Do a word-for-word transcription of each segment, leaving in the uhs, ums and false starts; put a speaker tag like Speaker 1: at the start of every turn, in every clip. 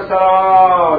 Speaker 1: السلام.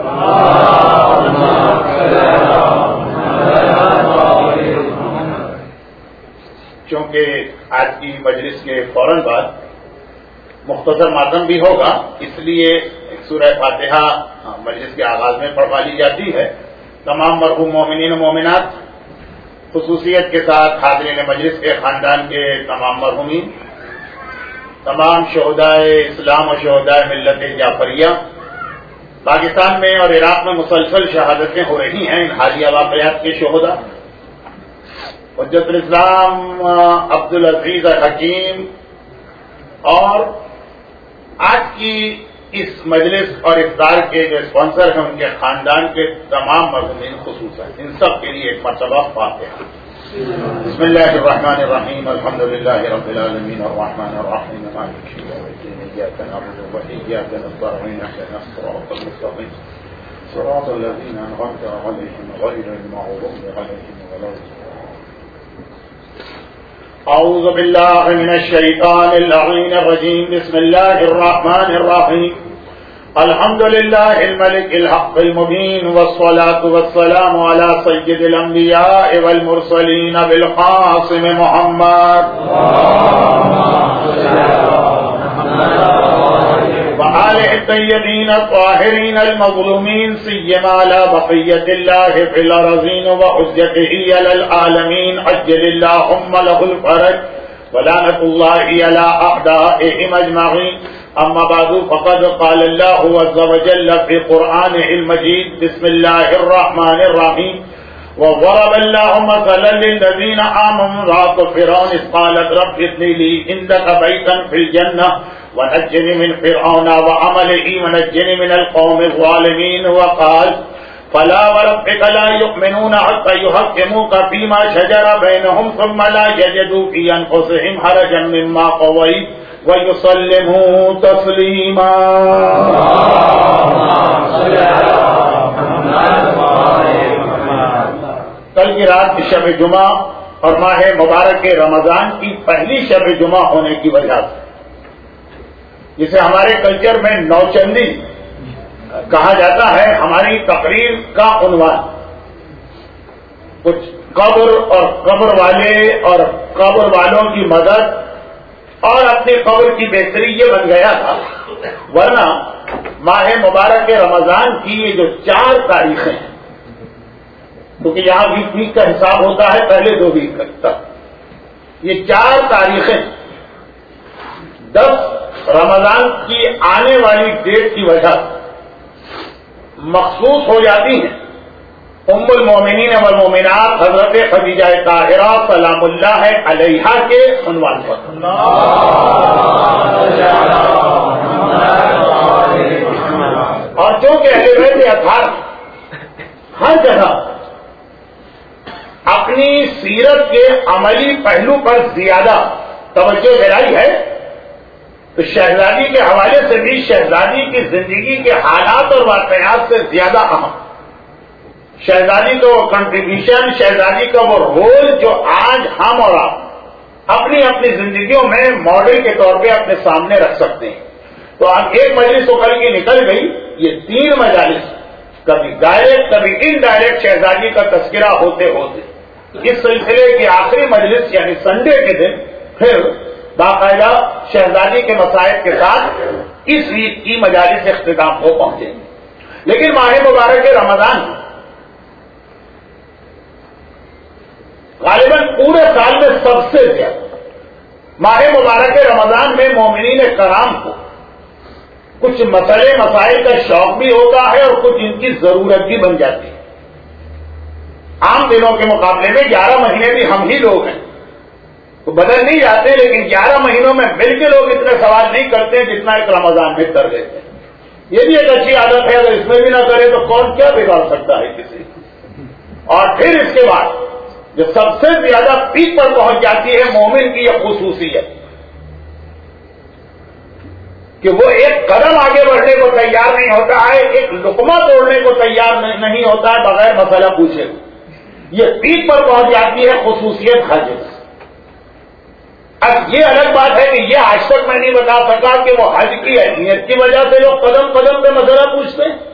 Speaker 2: چونکہ آج کی مجلس کے فوراً بعد مختصر ماتم بھی ہوگا، اس لیے سورہ فاتحہ مجلس کے آغاز میں پڑھوا لی جاتی ہے. تمام مرحوم مومنین و مومنات، خصوصیت کے ساتھ حاضرین مجلس کے خاندان کے تمام مرحومین، تمام شہدائے اسلام و شہدائے ملت جعفریہ، پاکستان میں اور عراق میں مسلسل شہادتیں ہو رہی ہیں ان حالیہ واقعات کے شہداء، حجت الاسلام عبدالعزیز حکیم اور آج کی اس مجلس اور افطار کے جو اسپانسر ہیں ان کے خاندان کے تمام مرحومین خصوصاً، ان سب کے لیے ایک مرتبہ فاتحہ. بسم اللہ الرحمن الرحیم. الحمد للہ رب العالمین الرحمن الرحیم مالک یوم الدین ایاک نعبد و ایاک نستعین اهدنا الصراط المستقیم صراط الذین انعمت علیہم غیر المغضوب علیہم ولا الضالین. اعوذ باللہ من الشیطان اللعین الرجیم. بسم اللہ الرحمن الرحیم. الحمد للہ الملک الحق المبین والصلاة والسلام علی سید الانبیاء والمرسلین بالقاسم محمد وآلہ الطیبین الطاہرین المظلومین سیما علی بقیت اللہ فی الارضین وحجتہ علی العالمین عجل اللہم لہ الفرج ولعنۃ اللہ علی اعدائہم اجمعین. اما بعد فقد قال اللہ عز وجل فی قرآنہ المجید. بسم اللہ الرحمن الرحیم. وضرب اللہ مثلا للذین آمنوا امرأة فرعون إذ قالت رب ابن لي عندك بيتا في الجنة ونجني من فرعون وعمله ونجني من القوم الظالمين. وقال فلا وربك لا يؤمنون حتى يحكموك فيما شجر بينهم ثم لا يجدوا في أنفسهم حرجا مما قضيت ويسلموا تسليما. کل کی رات شب جمعہ اور ماہ مبارک رمضان کی پہلی شب جمعہ ہونے کی وجہ سے جسے ہمارے کلچر میں نوچندی کہا جاتا ہے، ہماری تقریر کا عنوان کچھ قبر اور قبر والے اور قبر والوں کی مدد اور اپنی قبر کی بہتری یہ بن گیا تھا. ورنہ ماہ مبارک رمضان کی یہ جو چار تاریخیں ہیں، کیونکہ یہاں ویک ویک کا حساب ہوتا ہے پہلے دو ویک تک، یہ چار تاریخیں دس رمضان کی آنے والی ڈیٹ کی وجہ سے مخصوص ہو جاتی ہیں ام المومنین والمومنات حضرت خدیجہ طاہرہ سلام اللہ علیہا کے عنوان پر. اور چونکہ اہل بیت اطہار ہر جگہ اپنی سیرت کے عملی پہلو پر زیادہ توجہ دلائی ہے، تو شہزادی کے حوالے سے بھی شہزادی کی زندگی کے حالات اور واقعات سے زیادہ اہم شہزادی کا وہ کنٹریبیوشن، شہزادی کا وہ رول جو آج ہم اور آپ اپنی اپنی زندگیوں میں ماڈل کے طور پہ اپنے سامنے رکھ سکتے ہیں. تو آج ایک مجلس تو کل کی نکل گئی، یہ تین مجالس کبھی ڈائریکٹ کبھی انڈائریکٹ شہزادی کا تذکرہ ہوتے ہوتے اس سلسلے کی آخری مجلس یعنی سنڈے کے دن پھر باقاعدہ شہزادی کے مسائل کے ساتھ اس ویک کی مجالس اختتام کو پہنچیں گے. لیکن ماہ مبارک رمضان غالباً پورے سال میں سب سے زیادہ ماہ مبارک رمضان میں مومنین کرام کو کچھ مسئلے مسائل کا شوق بھی ہوتا ہے اور کچھ ان کی ضرورت بھی بن جاتی ہے. عام دنوں کے مقابلے میں گیارہ مہینے بھی ہم ہی لوگ ہیں تو بدل نہیں جاتے، لیکن گیارہ مہینوں میں مل کے لوگ اتنے سوال نہیں کرتے جتنا ایک رمضان میں کر دیتے ہیں. یہ بھی ایک اچھی عادت ہے، اگر اس میں بھی نہ کرے تو کون کیا بگاڑ سکتا ہے کسی. اور پھر اس کے بعد جو سب سے زیادہ پیک پر پہنچ جاتی ہے مومن کی یہ خصوصیت کہ وہ ایک قدم آگے بڑھنے کو تیار نہیں ہوتا ہے، ایک لقمہ توڑنے کو تیار نہیں ہوتا ہے بغیر مسئلہ پوچھے. یہ پیک پر پہنچ جاتی ہے خصوصیت حج. اب یہ الگ بات ہے کہ یہ آج تک میں نہیں بتا سکا کہ وہ حج کی اہمیت کی وجہ سے لوگ قدم قدم پہ مسئلہ پوچھتے ہیں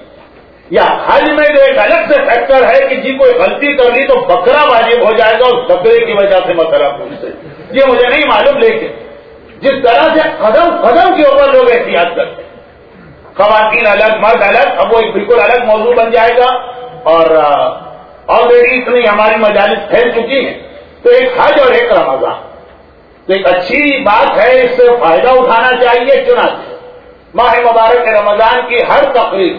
Speaker 2: یا حج میں جو ایک الگ سے فیکٹر ہے کہ جی کوئی غلطی کر لی تو بکرا واجب ہو جائے گا اس بکرے کی وجہ سے مسئلہ پوچھتے، یہ مجھے نہیں معلوم، لیکن جس طرح سے قدم قدم کے اوپر لوگ احتیاط کرتے ہیں، خواتین الگ مرد الگ، اب وہ ایک بالکل الگ موضوع بن جائے گا، اور آلریڈی اتنی ہماری مجالس پھیل چکی ہیں، تو ایک حج اور ایک رمضان، تو ایک اچھی بات ہے، اس سے فائدہ اٹھانا چاہیے۔ چنانچہ ماہ مبارک رمضان کی ہر تقریب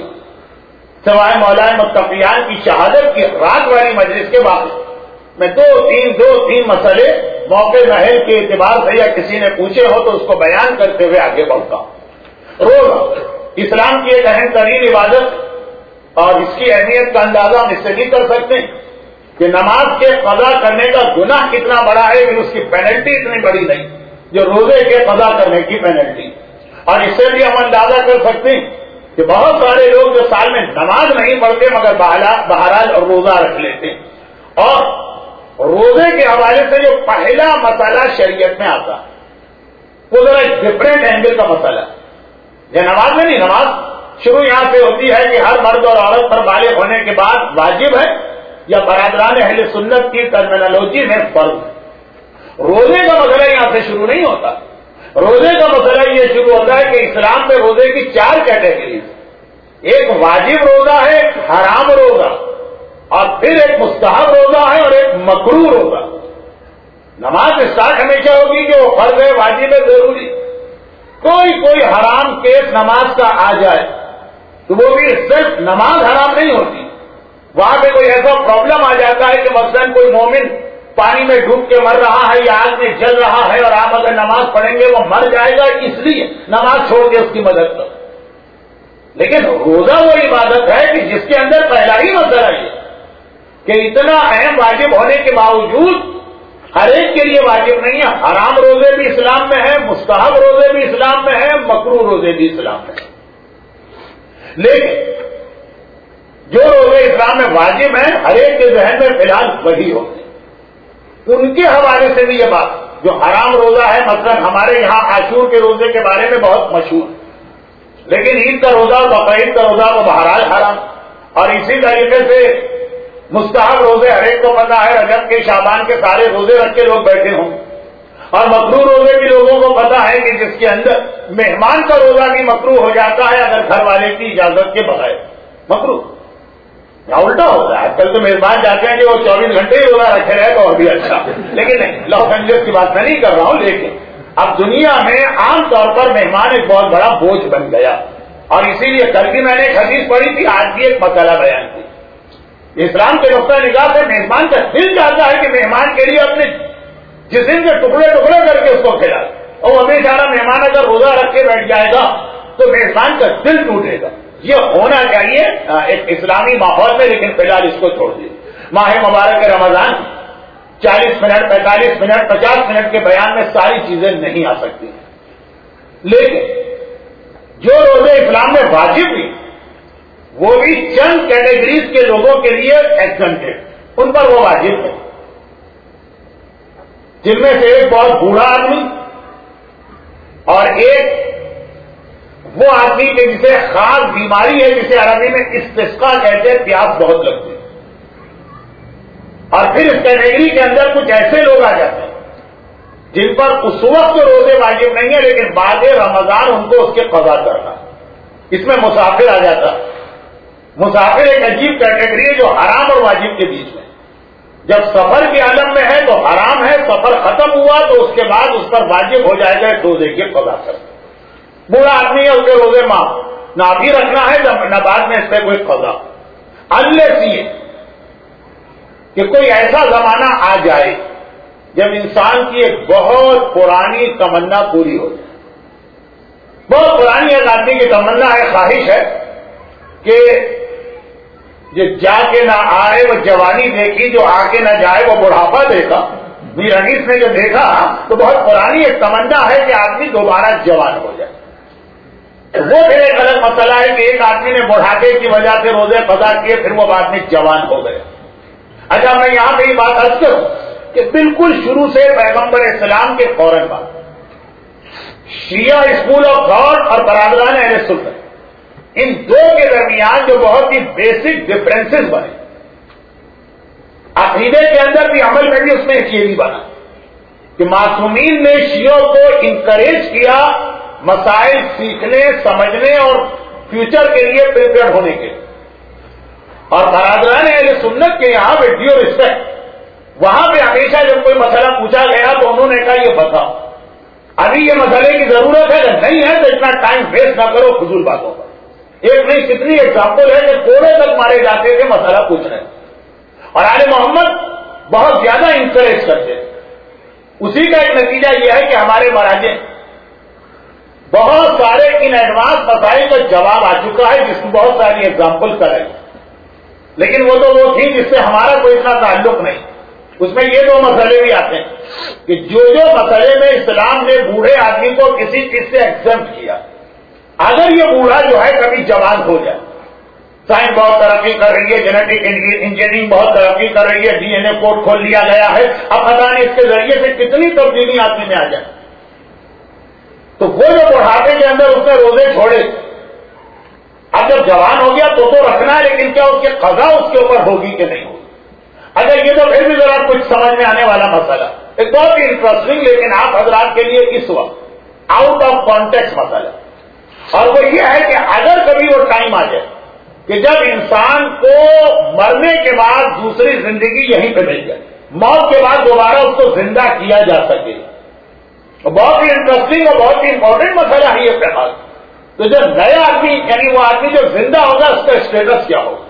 Speaker 2: سوائے مولانا متقیان کی شہادت کی رات والی مجلس کے بعد میں دو تین دو تین مسئلے موقع محل کے اعتبار سے یا کسی نے پوچھے ہو تو اس کو بیان کرتے ہوئے آگے بڑھتا ہوں۔ روزہ اسلام کی ایک اہم ترین عبادت، اور اس کی اہمیت کا اندازہ ہم اس سے نہیں کر سکتے کہ نماز کے قضا کرنے کا گناہ کتنا بڑا ہے، پھر اس کی پینلٹی اتنی بڑی نہیں جو روزے کے قضا کرنے کی پینلٹی، اور اس سے بھی ہم اندازہ کر سکتے ہیں کہ بہت سارے لوگ جو سال میں نماز نہیں پڑھتے مگر بہرحال اور روزہ رکھ لیتے ہیں، اور روزے کے حوالے سے جو پہلا مسئلہ شریعت میں آتا وہ ذرا ڈفرینٹ اینگل کا مسئلہ ہے، یہ نماز میں نہیں، نماز شروع یہاں سے ہوتی ہے کہ ہر مرد اور عورت پر بالغ ہونے کے بعد واجب ہے یا برادران اہل سنت کی ٹرمینالوجی میں فرض ہے۔ روزے کا مسئلہ یہاں سے شروع نہیں ہوتا، روزے کا مسئلہ یہ شروع ہوتا ہے کہ اسلام میں روزے کی چار کیٹیگریز، ایک واجب روزہ ہے، ایک حرام روزہ، اور پھر ایک مستحب روزہ ہے اور ایک مکروہ روزہ۔ نماز اسٹارٹ ہمیشہ ہوگی کہ وہ فرض ہے، واجب ہے، ضروری، کوئی کوئی حرام کیس نماز کا آ جائے تو وہ بھی صرف نماز حرام نہیں ہوتی، وہاں پہ کوئی ایسا پرابلم آ جاتا ہے کہ مثلا کوئی مومن پانی میں ڈوب کے مر رہا ہے یا آگ میں جل رہا ہے اور آپ اگر نماز پڑھیں گے وہ مر جائے گا، اس لیے نماز چھوڑ کے اس کی مدد کرو۔ لیکن روزہ وہ عبادت ہے کہ جس کے اندر پہلا ہی مسئلہ یہ کہ اتنا اہم واجب ہونے کے باوجود ہر ایک کے لیے واجب نہیں ہے، حرام روزے بھی اسلام میں ہیں، مستحب روزے بھی اسلام میں ہیں، مکروہ روزے بھی اسلام میں ہیں، لیکن جو روزے اسلام میں واجب ہیں ہر ایک کے ذہن میں فی الحال وہی ہوتے ہیں۔ ان کے حوالے سے بھی یہ بات جو حرام روزہ ہے، مثلا ہمارے یہاں عاشور کے روزے کے بارے میں بہت مشہور، لیکن عید کا روزہ اور بقرعید کا روزہ وہ بہرحال حرام، اور اسی طریقے سے مستحب روزے ہر ایک کو پتا ہے، رجب کے شعبان کے سارے روزے رکھ کے لوگ بیٹھے ہوں، اور مکروہ روزے بھی لوگوں کو پتا ہے کہ جس کے اندر مہمان کا روزہ بھی مکروہ ہو جاتا ہے اگر گھر والے کی اجازت کے بغیر، مکروہ یا الٹا ہوتا ہے۔ آج کل تو میزبان جاتے ہیں کہ وہ چوبیس گھنٹے ہی روزہ رکھے رہے تو اور بھی اچھا، لیکن نہیں، لاس اینجلس کی بات میں نہیں کر رہا ہوں، لیکن اب دنیا میں عام طور پر مہمان ایک بہت بڑا بوجھ بن گیا، اور اسی لیے کل بھی میں نے ایک حدیث پڑھی تھی، آج بھی ایک مسئلہ بیان کی۔ اسلام کے نقطۂ نگاہ سے مہمان کا دل چاہتا ہے کہ مہمان کے لیے اپنے جسم کے ٹکڑے ٹکڑے کر کے اس کو کھلائے، اور وہ بیچارہ مہمان اگر روزہ رکھ کے بیٹھ جائے گا تو مہمان کا دل ٹوٹے گا۔ یہ ہونا چاہیے ایک اسلامی ماحول میں، لیکن فی الحال اس کو چھوڑ دیے۔ ماہ مبارک رمضان چالیس منٹ پینتالیس منٹ پچاس منٹ کے بیان میں ساری چیزیں نہیں آ سکتی، لیکن جو روزے اسلام میں واجب بھی وہ بھی چند کیٹیگریز کے لوگوں کے لیے ایگزمپٹڈ، ان پر وہ واجب ہے، جن میں سے ایک بہت بوڑھا آدمی اور ایک وہ آدمی کہ جسے خاص بیماری ہے جسے عربی میں استسقا کہتے ہیں، پیاس بہت لگتی ہے، اور پھر اس کیٹیگری کے اندر کچھ ایسے لوگ آ جاتے ہیں جن پر اس وقت روزے واجب نہیں ہے لیکن بعد رمضان ان کو اس کے قضا کرنا، اس میں مسافر آ جاتا ہے۔ مسافر ایک عجیب کیٹیگری ہے جو حرام اور واجب کے بیچ میں، جب سفر کے عالم میں ہے تو حرام ہے، سفر ختم ہوا تو اس کے بعد اس پر واجب ہو جائے گا روزے کے قضا کرنا۔ بوڑھا آدمی ہے، اس کے روزے معاف نہ بھی رکھنا ہے نہ بعد میں اس سے کوئی قضا، انلیس یہ کہ کوئی ایسا زمانہ آ جائے جب انسان کی ایک بہت پرانی تمنا پوری ہو جائے۔ بہت پرانی ایک آدمی کی تمنا ہے، خواہش ہے کہ جو جا کے نہ آئے وہ جوانی دیکھی، جو آ کے نہ جائے وہ بڑھاپا دیکھا۔ میر انیس نے جو دیکھا تو بہت پرانی ایک تمنا ہے کہ آدمی دوبارہ جوان ہو جائے۔ وہ پھر ایک الگ مسئلہ ہے کہ ایک آدمی نے بڑھاپے کی وجہ سے روزے قضا کیے، پھر وہ بعد میں جوان ہو گئے۔ اچھا میں یہاں پہ یہ بات عرض کروں کہ بالکل شروع سے پیغمبر اسلام کے فوراً بعد شیعہ اسکول آف تھاٹ اور برادران اہل سنت ان دو کے درمیان جو بہت ہی بیسک ڈفرینسز بنے، عقیدے کے اندر بھی عمل میں بھی اس میں ایک یہ بھی بنا کہ معصومین نے شیعوں کو انکریج کیا مسائل سیکھنے، سمجھنے اور فیوچر کے لیے پریپیئر ہونے کے، اور برادران اہل سنت کے یہاں ود ڈیو ریسپیکٹ وہاں پہ ہمیشہ جب کوئی مسئلہ پوچھا گیا تو انہوں نے کہا یہ بتاؤ ابھی یہ مسئلے کی ضرورت ہے، اگر نہیں ہے تو اتنا ٹائم ویسٹ نہ کرو فضول باتوں پر۔ ایک نہیں کتنی ایگزامپل ہے کہ کوڑے تک مارے جاتے تھے مسئلہ پوچھنے، اور آل محمد بہت زیادہ انکریج کرتے تھے۔ اسی کا ایک نتیجہ یہ ہے کہ ہمارے مراجع بہت سارے ان ایڈوانس مسائل کا جواب آ چکا ہے، جس میں بہت ساری ایگزامپل کر رہے ہیں، لیکن وہ تو وہ تھی جس سے ہمارا کوئی اتنا تعلق نہیں۔ اس میں یہ دو مسئلے بھی آتے ہیں کہ جو جو مسئلے میں اسلام نے بوڑھے آدمی کو کسی چیز سے ایگزمپٹ کیا، اگر یہ بوڑھا جو ہے کبھی جوان ہو جائے، سائنس بہت ترقی کر رہی ہے، جینیٹک انجینئرنگ بہت ترقی کر رہی ہے، ڈی این اے کوڈ کھول لیا گیا ہے، اب پتہ نہیں اس کے ذریعے سے کتنی تبدیلی آدمی میں آ جائے، تو وہ جو بڑھاپے کے اندر اس نے روزے چھوڑے، اب جب جوان ہو گیا تو تو رکھنا ہے، لیکن کیا اس کے قضا اس کے اوپر ہوگی کہ نہیں ہوگی؟ اگر یہ تو پھر بھی ذرا کچھ سمجھ میں آنے والا مسئلہ، ایک بہت ہی انٹرسٹنگ لیکن آپ حضرات کے لیے اس وقت آؤٹ آف کانٹیکسٹ مسئلہ، اور وہ یہ ہے کہ اگر کبھی وہ ٹائم آ جائے کہ جب انسان کو مرنے کے بعد دوسری زندگی یہیں پہ مل جائے، موت کے بعد دوبارہ اس کو زندہ کیا جا سکے، بہت ہی انٹرسٹنگ اور بہت ہی امپورٹنٹ مسئلہ ہے یہ فی الحال۔ تو جب نیا آدمی یعنی وہ آدمی جو زندہ ہوگا اس کا اسٹیٹس کیا ہوگا،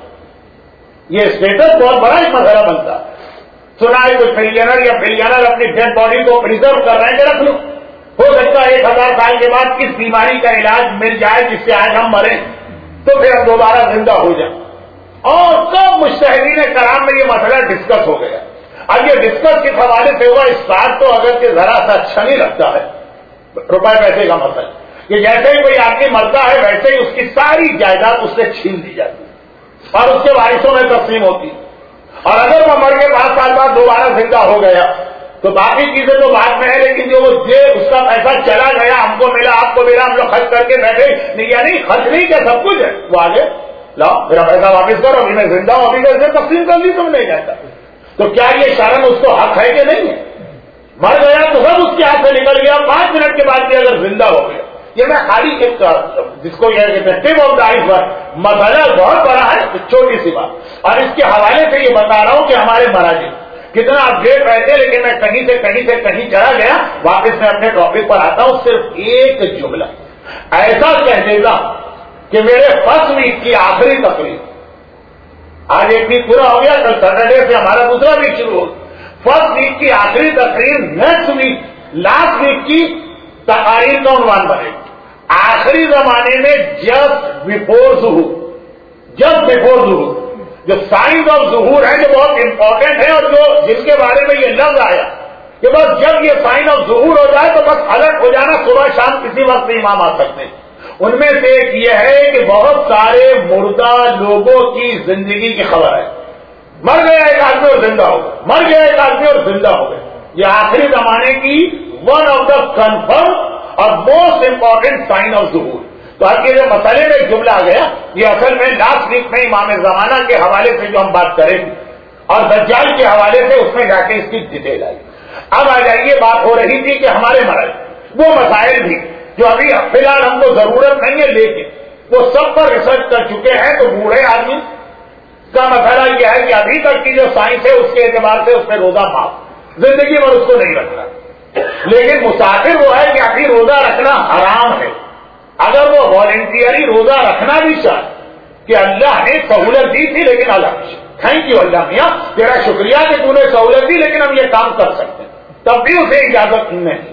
Speaker 2: یہ اسٹیٹس بہت بڑا ایک مسئلہ بنتا ہے۔ سنا ہے کوئی بلینر یا بلینر اپنی ڈیڈ باڈی کو پریزرو کر رہے ہیں کہ رکھ لو، ہو سکتا ہے ایک ہزار سال کے بعد کس بیماری کا علاج مل جائے جس سے آج ہم مریں تو پھر ہم دوبارہ زندہ ہو جائیں، اور سب مجتہدین کرام میں یہ مسئلہ ڈسکس ہو گیا۔ اب یہ ڈسکس کس حوالے سے ہوا، اس بات تو اگر کہ ذرا سا اچھا نہیں لگتا ہے، روپے پیسے کا مسئلہ کہ جیسے ہی کوئی آدمی مرتا ہے ویسے ہی اس کی ساری جائیداد اس سے چھین دی جاتی ہے اور اس کے وارثوں میں تقسیم ہوتی ہے، اور اگر وہ مر کے پانچ سال بعد دوبارہ زندہ ہو گیا تو باقی چیزیں تو بعد میں ہے، لیکن جو وہ جیب اس کا پیسہ چلا گیا، ہم کو ملا آپ کو ملا، ہم لوگ خرچ کر کے بیٹھے نہیں، یعنی خرچ نہیں کیا سب کچھ ہے، وہ آگے لاؤ میرا پیسہ واپس کرو، ابھی میں زندہ ہوں، ابھی کیسے تقسیم کر لی تم نہیں جاتا، تو کیا یہ شرم اس کو حق ہے کہ نہیں ہے؟ مر گیا تو سب اس کے ہاتھ سے نکل گیا، پانچ منٹ کے بعد بھی اگر زندہ ہو گیا، یہ میں خالی ایک جس کو یہ کہتے ہیں ٹپ آف دا آئس پر مسئلہ بہت بڑا ہے، چھوٹی سی بات، اور اس کے حوالے سے یہ بتا رہا ہوں کہ ہمارے مراجع کتنا اپڈیٹ رہتے، لیکن میں کہیں سے کہیں سے کہیں چلا گیا، واپس میں اپنے ٹاپک پر آتا ہوں، صرف ایک جملہ ایسا کہہ دیتا کہ میرے فرسٹ ویک کی آخری تقریر، آج ایک ویک پورا ہو گیا، کل سیٹرڈے سے ہمارا دوسرا ویک شروع ہو، فرسٹ ویک کی آخری تقریر نیکسٹ ویک لاسٹ ویک کی تقاریر کا عنوان بنے گی، آخری زمانے میں جسٹ بفور ظہور، جسٹ بفور ظہور، جو سائنس آف ظہور ہے جو بہت امپورٹنٹ ہے، اور جو جس کے بارے میں یہ لفظ آیا کہ بس جب یہ سائن آف ظہور ہو جائے تو بس الرٹ ہو جانا، صبح شام کسی وقت امام آ سکتے ہیں۔ ان میں سے ایک یہ ہے کہ بہت سارے مردہ لوگوں کی زندگی کی خبر ہے، مر گیا ایک آدمی اور زندہ ہو گیا، مر گیا ایک آدمی اور زندہ ہو گیا، یہ آخری زمانے کی ون آف دا کنفرم اور موسٹ امپورٹنٹ سائن آف ظہور۔ تو آج کے جو مسئلے میں ایک جملہ آ گیا، یہ اصل میں لاسٹ ویک میں امام زمانہ کے حوالے سے جو ہم بات کریں گے اور دجال کے حوالے سے اس میں جا کے اس کی ڈیٹیل آئی۔ اب آ جائیے، بات ہو رہی تھی کہ ہمارے مرض وہ مسائل بھی جو ابھی فی الحال ہم کو ضرورت نہیں ہے لیکن وہ سب پر ریسرچ کر چکے ہیں، تو بوڑھے آدمی کا مسئلہ یہ ہے کہ ابھی تک کی جو سائنس ہے اس کے اعتبار سے اس میں روزہ معاف، زندگی بھر اس کو نہیں رکھنا، لیکن مسافر وہ ہے کہ ابھی روزہ رکھنا حرام ہے، اگر وہ والنٹیئری روزہ رکھنا بھی چاہے کہ اللہ نے سہولت دی تھی، لیکن اللہ تھینک یو اللہ میاں تیرا شکریہ کہ تو نے سہولت دی لیکن ہم یہ کام کر سکتے ہیں، تب بھی اسے اجازت نہیں،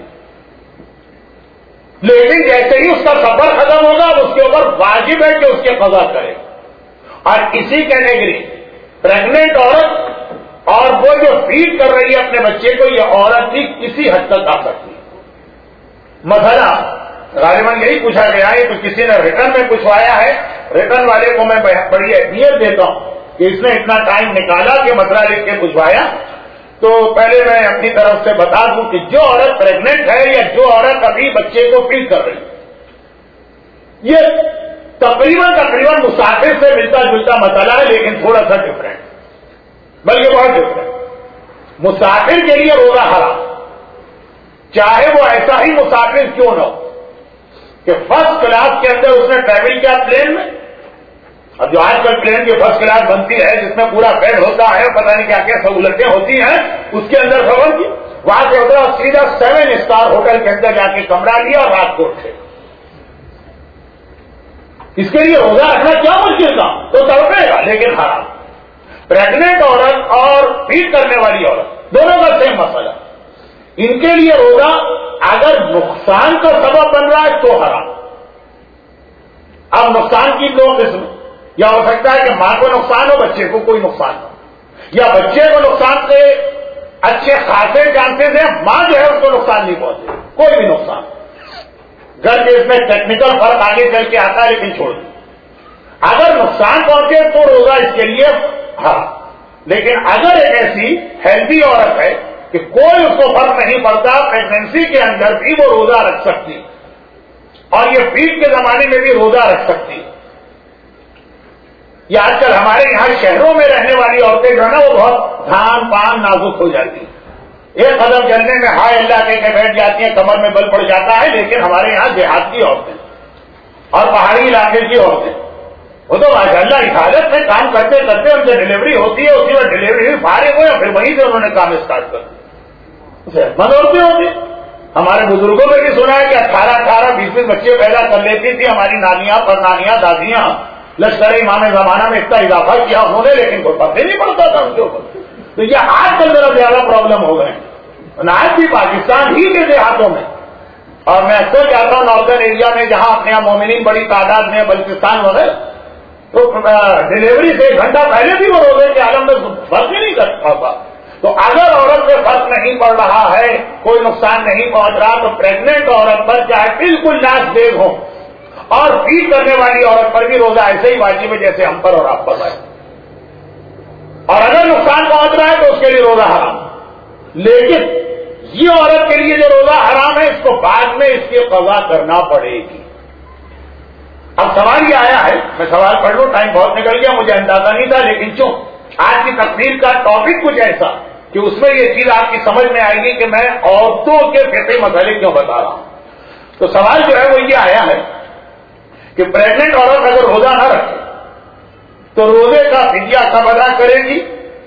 Speaker 2: لیکن جیسے ہی اس کا سفر ختم ہوگا اب اس کے اوپر واجب ہے کہ اس کے قضا کرے۔ اور اسی کیٹیگری پریگننٹ عورت اور وہ جو فیڈ کر رہی ہے اپنے بچے کو، یہ عورت بھی کسی حد تک آ سکتی ہے۔ مسئلہ غالباً یہی پوچھا گیا ہے، تو کسی نے ریٹرن میں پوچھوایا ہے، ریٹرن والے کو میں بڑی اہمیت دیتا ہوں کہ اس نے اتنا ٹائم نکالا کہ مسئلہ لکھ کے پوچھوایا۔ تو پہلے میں اپنی طرف سے بتا دوں کہ جو عورت پریگننٹ ہے یا جو عورت ابھی بچے کو فیڈ کر رہی ہے، یہ تقریباً تقریباً مسافر سے ملتا جلتا مسئلہ ہے، لیکن تھوڑا سا ڈفرینٹ، بلکہ بہت ڈفرینٹ۔ مسافر کے لیے روزہ حرام، چاہے وہ ایسا ہی مسافر کیوں نہ ہو کہ فرسٹ کلاس کے اندر اس نے ٹریول کیا پلین میں۔ اب جو آج کل پلین کی فرسٹ کلاس بنتی ہے جس میں پورا بیڈ ہوتا ہے، پتہ نہیں کیا کیا سہولتیں ہوتی ہیں، اس کے اندر سفر کی، وہاں سے اترا سیدھا سیون اسٹار ہوٹل کے اندر جا کے کمرہ لیا اور رات کو اٹھے۔ اس کے لیے روزہ رکھنا کیا مشکل تھا، تو تڑپے گا لیکن حرام۔ پریگننٹ عورت اور فیڈ کرنے والی عورت دونوں کا سیم مسئلہ، ان کے لیے روزہ اگر نقصان کا سبب بن رہا ہے تو حرام۔ اب نقصان کی دو قسم، یا ہو سکتا ہے کہ ماں کو نقصان ہو، بچے کو کوئی نقصان ہو، یا بچے کو نقصان سے اچھے خاصے چانسز ہیں، ماں جو ہے اس کو نقصان نہیں پہنچے، کوئی بھی نقصان۔ گھر کے اس میں ٹیکنیکل فرق آگے چل کے آتا ہے، لیکن چھوڑ دیں۔ اگر نقصان پہنچے تو روزہ اس کے لیے حرام، لیکن اگر ایک ایسی ہیلدی عورت ہے کہ کوئی اس کو فرق نہیں پڑتا، پریگنینسی کے اندر بھی وہ روزہ رکھ سکتی، اور یہ فیڈ کے زمانے میں بھی روزہ رکھ سکتی۔ یہ آج کل ہمارے یہاں شہروں میں رہنے والی عورتیں جو ہے نا وہ بہت دھان پان نازک ہو جاتی ہیں، ایک قدم چلنے میں ہائے اللہ کہہ کے بیٹھ جاتی ہیں، کمر میں بل پڑ جاتا ہے۔ لیکن ہمارے یہاں دیہات کی عورتیں اور پہاڑی علاقے کی عورتیں وہ تو ماشاء اللہ حفاظت میں کام کرتے کرتے ان سے ڈلیوری ہوتی ہے، اسی وقت ڈلیوری ہوئی فارغ ہوئے، پھر وہیں سے انہوں نے کام اسٹارٹ کر دیا۔ مند عورتیں ہوتی، ہمارے بزرگوں میں بھی سنا ہے کہ اٹھارہ اٹھارہ بیس بیس بچے پیدا کر لیتی تھی ہماری نانیاں پرنانیاں دادیاں۔ لشکر امام زمانہ میں اتنا اضافہ کیا انہوں نے، لیکن کوئی پتہ نہیں پڑتا تھا ان کے اوپر۔ تو یہ آج کل میرا زیادہ پرابلم ہو گئے ہیں، آج بھی پاکستان ہی کے دیہاتوں میں، اور میں اکثر جاتا ہوں ناردرن ایریا میں جہاں اپنے یہاں مومنین بڑی تعداد میں، بلوچستان وغیرہ، تو ڈلیوری سے ایک گھنٹہ پہلے بھی وہ روزے کے عالم میں فرق ہی نہیں کر پاتا۔ تو اگر عورت میں فرق نہیں پڑ رہا ہے، کوئی نقصان نہیں پہنچ رہا، تو پریگننٹ عورت پر چاہے بالکل لاش دیگ ہو، اور فیڈ کرنے والی عورت پر بھی روزہ ایسے ہی واجب ہے جیسے ہم پر اور آپ پر ہے۔ اور اگر نقصان پہنچ رہا ہے تو اس کے لیے روزہ حرام۔ لیکن یہ عورت کے لیے جو روزہ حرام ہے، اس کو بعد میں اس کی قضا کرنا پڑے گی۔ اب سوال یہ آیا ہے، میں سوال پڑھ لوں، ٹائم بہت نکل گیا، مجھے اندازہ نہیں تھا، لیکن چوں آج کی تقریر کا ٹاپک کچھ ایسا کہ اس میں یہ چیز آپ کی سمجھ میں آئے گی کہ میں عورتوں کے فقہی مسئلے کیوں بتا رہا ہوں۔ تو سوال جو ہے وہ یہ آیا ہے کہ پریگننٹ عورت اگر روزہ نہ رکھے تو روزے کا فدیہ کب ادا کرے گی؟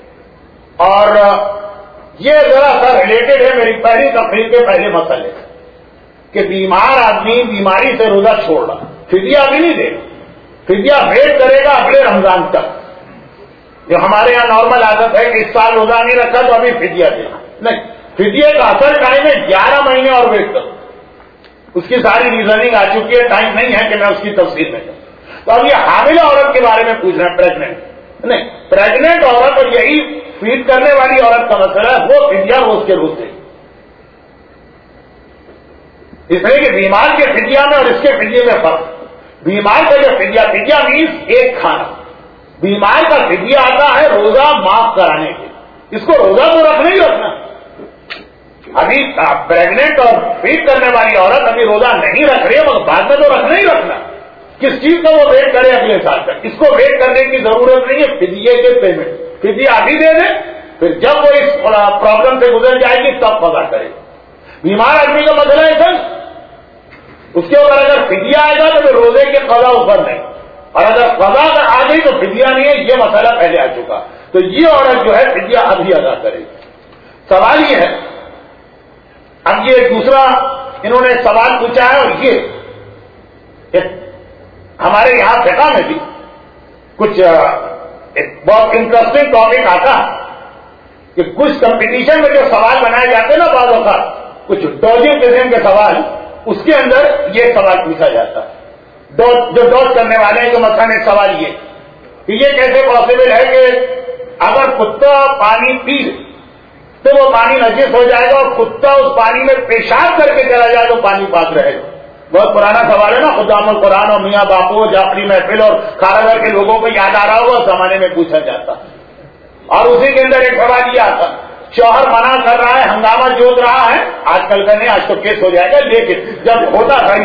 Speaker 2: اور یہ ذرا سا ریلیٹڈ ہے میری پہلی تقریر کے پہلے مسئلے کہ بیمار آدمی بیماری سے روزہ چھوڑ رہا، فدیہ بھی نہیں دے گا، فدیہ ویٹ کرے گا اگلے رمضان تک۔ جو ہمارے یہاں نارمل عادت ہے کہ اس سال روزہ نہیں رکھا تو ابھی فدیہ دینا، نہیں، فدیے کا اصل ٹائم ہے گیارہ مہینے اور ویٹ کرو۔ اس کی ساری ریزننگ آ چکی ہے، ٹائم نہیں ہے کہ میں اس کی تفصیل میں کروں۔ تو اب یہ حاملہ عورت کے بارے میں پوچھ رہے ہیں، پریگننٹ نہیں، پریگننٹ عورت اور یہی فیڈ کرنے والی عورت کا مسئلہ ہے، وہ فدیہ وہ اس کے روز دے، اس لیے کہ بیمار کے فدیہ میں اور اس کے فدیے میں فرق۔ بیمار کا جو فدیہ، فدیہ مینس ایک کھانا، بیمار کا فدیہ آتا ہے روزہ معاف کرانے کے، اس کو روزہ تو رکھنا ہی رکھنا۔ ابھی پریگننٹ اور فیڈ کرنے والی عورت ابھی روزہ نہیں رکھ رہی ہے، مگر بعد میں تو رکھنا ہی رکھنا۔ کس چیز کا وہ ویٹ کرے اگلے سال تک؟ اس کو ویٹ کرنے کی ضرورت نہیں ہے، فدیے کے پیمنٹ، فدیہ ابھی دے دے، پھر جب وہ اس پرابلم سے گزر جائے گی تب قضا کرے۔ بیمار آدمی کا مسئلہ ہے سر، اس کے اوپر اگر فدیہ آئے گا تو پھر روزے کے قضا اوپر نہیں، اور اگر قضا آ گئی تو فدیہ نہیں ہے، یہ مسئلہ پہلے آ چکا۔ تو یہ عورت جو ہے فدیہ ابھی ادا کرے گی۔ سوال یہ ہے، اب یہ دوسرا انہوں نے سوال پوچھا ہے، اور یہ ہمارے یہاں فقہ میں بھی کچھ ایک بہت انٹرسٹنگ ٹاپک آتا کہ کچھ کمپٹیشن میں جو سوال بنائے جاتے ہیں نا بعض اوقات، کچھ ڈوجنگ قسم کے سوال، اس کے اندر یہ سوال پوچھا جاتا ہے جو ڈوج کرنے والے ہیں۔ جو مثلاً ایک سوال یہ کہ یہ کیسے پاسبل ہے کہ اگر کتا پانی پی تو وہ پانی نجس ہو جائے گا، اور کتا اس پانی میں پیشاب کر کے چلا جائے تو پانی پاک رہے گا؟ بہت پرانا سوال ہے نا، خدام القرآن اور میاں باپو جعفری محفل اور کھارا گھر کے لوگوں کو یاد آ رہا ہوگا، اس زمانے میں پوچھا جاتا۔ اور اسی کے اندر ایک سوال یہ آتا، شوہر منع کر رہا ہے، ہنگامہ جوت رہا ہے، آج کل کا نہیں، آج تو کیس ہو جائے گا، لیکن جب ہوتا تھا یہ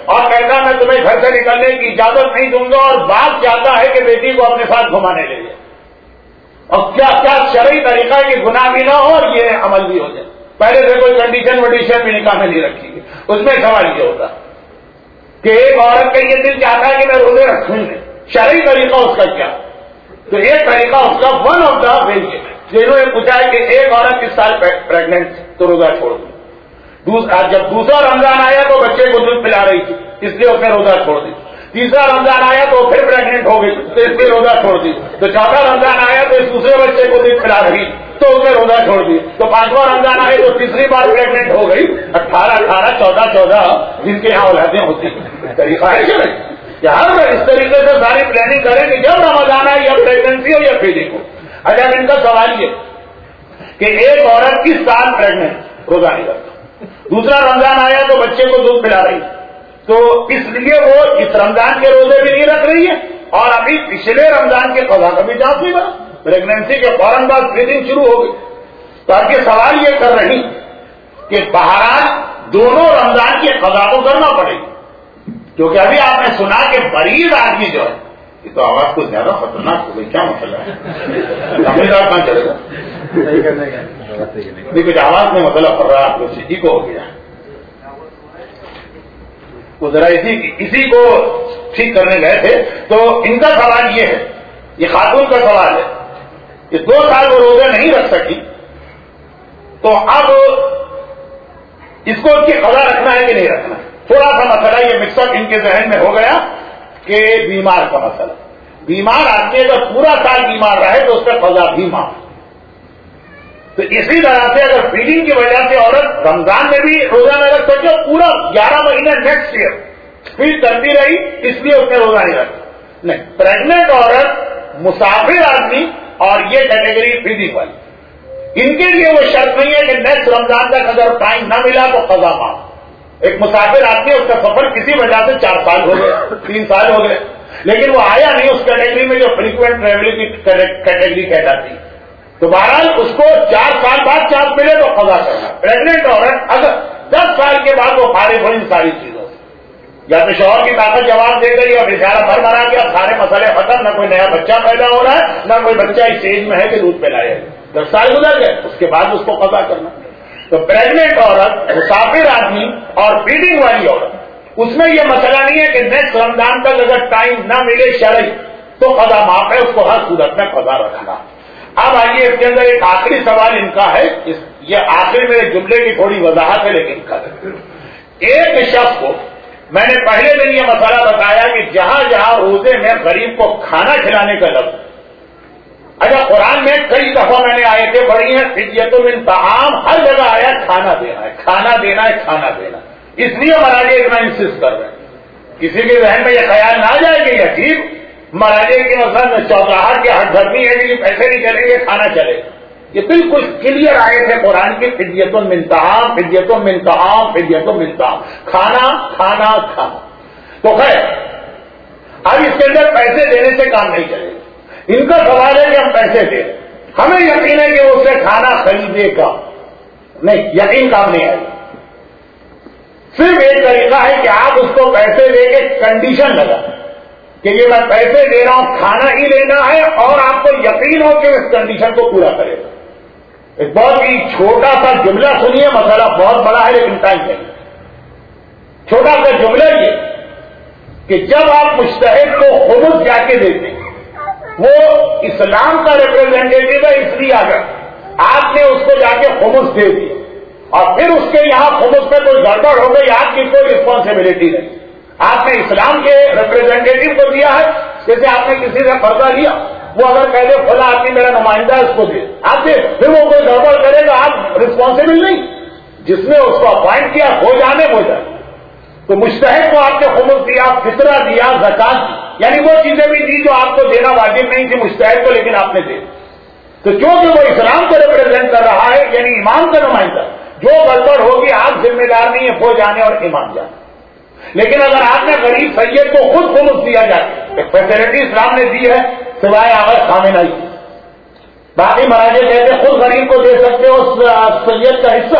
Speaker 2: اور کہتا میں تمہیں گھر سے نکلنے کی اجازت نہیں دوں گا، اور باپ چاہتا ہے کہ بیٹی کو اپنے ساتھ گھمانے لے جائے، اور کیا کیا شرعی طریقہ ہے کہ گناہ بھی نہ ہو اور یہ عمل بھی ہو جائے. پہلے سے کوئی کنڈیشن وڈیشن بھی نکاح میں نہیں رکھی گئی. اس میں سوال یہ ہوتا کہ ایک عورت کا یہ دل چاہتا ہے کہ میں روزے رکھوں گی، شرعی طریقہ اس کا کیا؟ تو ایک طریقہ اس کا ون آف دا وے جنہوں نے پوچھا ہے کہ ایک عورت اس سال پریگننٹ تو روزہ چھوڑ دی. جب دوسرا رمضان آیا تو بچے کو دودھ پلا رہی تھی اس لیے اس نے روزہ چھوڑ دی. تیسرا رمضان آیا تو پھر پریگننٹ ہو گئی تو اس لیے روزہ چھوڑ دی. تو چوتھا رمضان آیا تو اس دوسرے بچے کو دودھ پلا رہی تو اس نے روزہ چھوڑ دی. تو پانچواں رمضان آئے تو تیسری بار پریگننٹ ہو گئی. اٹھارہ اٹھارہ چودہ چودہ جن کے یہاں اولادیں ہوتی ہیں. طریقہ ہے کہ ہر اس طریقے سے ساری پلاننگ کریں کہ جب رمضان آئے یا پریگننسی ہو یا فیڈنگ ہو. اچھا ان کا سوال یہ کہ ایک عورت کس سال پریگننٹ روزہ نہیں کرتا، دوسرا رمضان آیا تو بچے کو دودھ پلا رہی، تو اس لیے وہ اس رمضان کے روزے بھی نہیں رکھ رہی ہے اور ابھی پچھلے رمضان کے قضا کا بھی چانس نہیں بنا. پریگننسی کے فوراً بعد فیڈنگ شروع ہو گئی. تو آپ کے سوال یہ کر رہی کہ بہرحال دونوں رمضان کی قضا کو کرنا پڑے گی، کیونکہ ابھی آپ نے سنا کہ مریض آدمی جو ہے یہ تو آواز کو زیادہ خطرناک ہو گئی. کیا مسئلہ ہے؟ سمجھدار کہاں چلے گا؟ کچھ آواز میں مسئلہ پڑ رہا ہے آپ کو سیٹی کو ہو گیا. وہ ذرا اسی اسی کو ٹھیک کرنے گئے تھے. تو ان کا سوال یہ ہے، یہ خاتون کا سوال ہے کہ دو سال وہ روزے نہیں رکھ سکی تو اب اس کو اس کی قضا رکھنا ہے کہ نہیں رکھنا. تھوڑا سا مسئلہ یہ مکس اپ ان کے ذہن میں ہو گیا کہ بیمار کا مسئلہ. بیمار آدمی اگر پورا سال بیمار رہے تو اس کا قضا بھی معاف. تو اسی طرح سے اگر فیڈنگ کی وجہ سے عورت رمضان میں بھی روزہ نہ رکھ سکے اور پورا گیارہ مہینہ نیکسٹ ایئر فیڈ کرتی رہی اس لیے اس نے روزہ نہیں رکھا. نہیں، پریگننٹ عورت، مسافر آدمی اور یہ کیٹیگری فیڈنگ والی، ان کے لیے وہ شرط نہیں ہے کہ نیکسٹ رمضان تک اگر ٹائم نہ ملا تو قضا معاف. ایک مسافر آدمی اس کا سفر کسی وجہ سے چار سال ہو گئے، تین سال ہو گئے، لیکن وہ آیا نہیں اس کیٹیگری میں جو فریکوینٹ ٹریولنگ کی کیٹیگری کہلاتی ہے، تو بہرحال اس کو چار سال بعد چانس ملے تو قضا کرنا. پریگننٹ عورت اگر دس سال کے بعد وہ فارغ ہو ان ساری چیزوں سے، یا تو شوہر کی طاقت جواب دے گئی اور بیچارہ بھر مرا گیا، سارے مسئلے ختم، نہ کوئی نیا بچہ پیدا ہو رہا ہے نہ کوئی بچہ اس اسٹیج میں ہے کہ دودھ پلائے. دس سال گزر گئے اس کے بعد اس کو قضا کرنا. تو پریگننٹ عورت، مسافر آدمی اور فیڈنگ والی عورت، اس میں یہ مسئلہ نہیں ہے کہ نیکسٹ رمضان تک اگر ٹائم نہ ملے شرعی تو قضا معاف ہے، اس کو ہر صورت میں قضا رکھنا. اب آئیے اس کے اندر ایک آخری سوال ان کا ہے، یہ آخری میرے جملے کی تھوڑی وضاحت ہے لیکن کر ایک شخص کو میں نے پہلے دن یہ مسئلہ بتایا کہ جہاں جہاں روزے میں غریب کو کھانا کھلانے کا لفظ، اچھا قرآن میں کئی دفعہ میں نے آیتیں پڑھی ہیں فدیۃ من طعام، ہر جگہ آیا کھانا دینا ہے کھانا دینا ہے کھانا دینا. اس لیے مراجع اتنا انسسٹ کر رہے ہیں. کسی کے ذہن میں یہ خیال نہ آ جائے کہ یہ عجیب مراجع کی مثلا چوراہٹ کے ہٹ دھرمی ہے کہ پیسے نہیں چلیں گے کھانا چلے. یہ بالکل کلیئر آئے تھے قرآن کی فدیۃ من طعام فدیۃ من طعام فدیۃ من طعام، کھانا کھانا کھانا. تو خیر اب اس کے اندر پیسے دینے سے کام نہیں چلے گا. ان کا سوال ہے کہ ہم پیسے دیں، ہمیں یقین ہے کہ اس سے کھانا خریدے گا نہیں، یقین کام نہیں آئے. صرف ایک طریقہ ہے کہ آپ اس کو پیسے دے کے کنڈیشن لگا کہ یہ میں پیسے دے رہا ہوں کھانا ہی لینا ہے اور آپ کو یقین ہو کہ اس کنڈیشن کو پورا کرے گا. ایک بہت ہی چھوٹا سا جملہ سنیے، مسئلہ بہت بڑا ہے لیکن ٹائم نہیں. چھوٹا سا جملہ یہ کہ جب آپ مجتہد کو خمس جا کے دیتے ہیں، وہ اسلام کا ریپرزینٹیٹو ہے، اس لیے اگر آپ نے اس کو جا کے خمس دے دی اور پھر اس کے یہاں خمس میں کوئی گڑبڑ ہو گئی، آپ کی کوئی رسپانسبلٹی نہیں. آپ نے اسلام کے ریپرزینٹیٹو کو دیا ہے، جیسے آپ نے کسی سے قرضہ لیا، وہ اگر کہہ دے فلاں آدمی میرا نمائندہ ہے اس کو دے، آپ دے، پھر وہ کوئی گڑبڑ کرے گا آپ رسپانسبل نہیں. جس نے اس کو اپوائنٹ کیا ہو جانے ہو جائے. تو مجتہد کو آپ نے خمس دیا، فطرہ دیا، زکات دی، یعنی وہ چیزیں بھی دی جو آپ کو دینا واجب نہیں تھی مجتہد کو، لیکن آپ نے دے. تو چونکہ وہ اسلام کو ریپرزینٹ کر رہا ہے یعنی ایمان کا نمائندہ، جو گڑبڑ ہوگی آپ ذمہ دار نہیں ہے، ہو جانے اور ایمان جانے. لیکن اگر آپ نے غریب سید کو خود خمس دیا جائے، ایک فیسلٹی اسلام نے دی ہے سوائے اگر خامنہ ہی، باقی مراجع کہتے ہیں خود غریب کو دے سکتے ہو سید کا حصہ،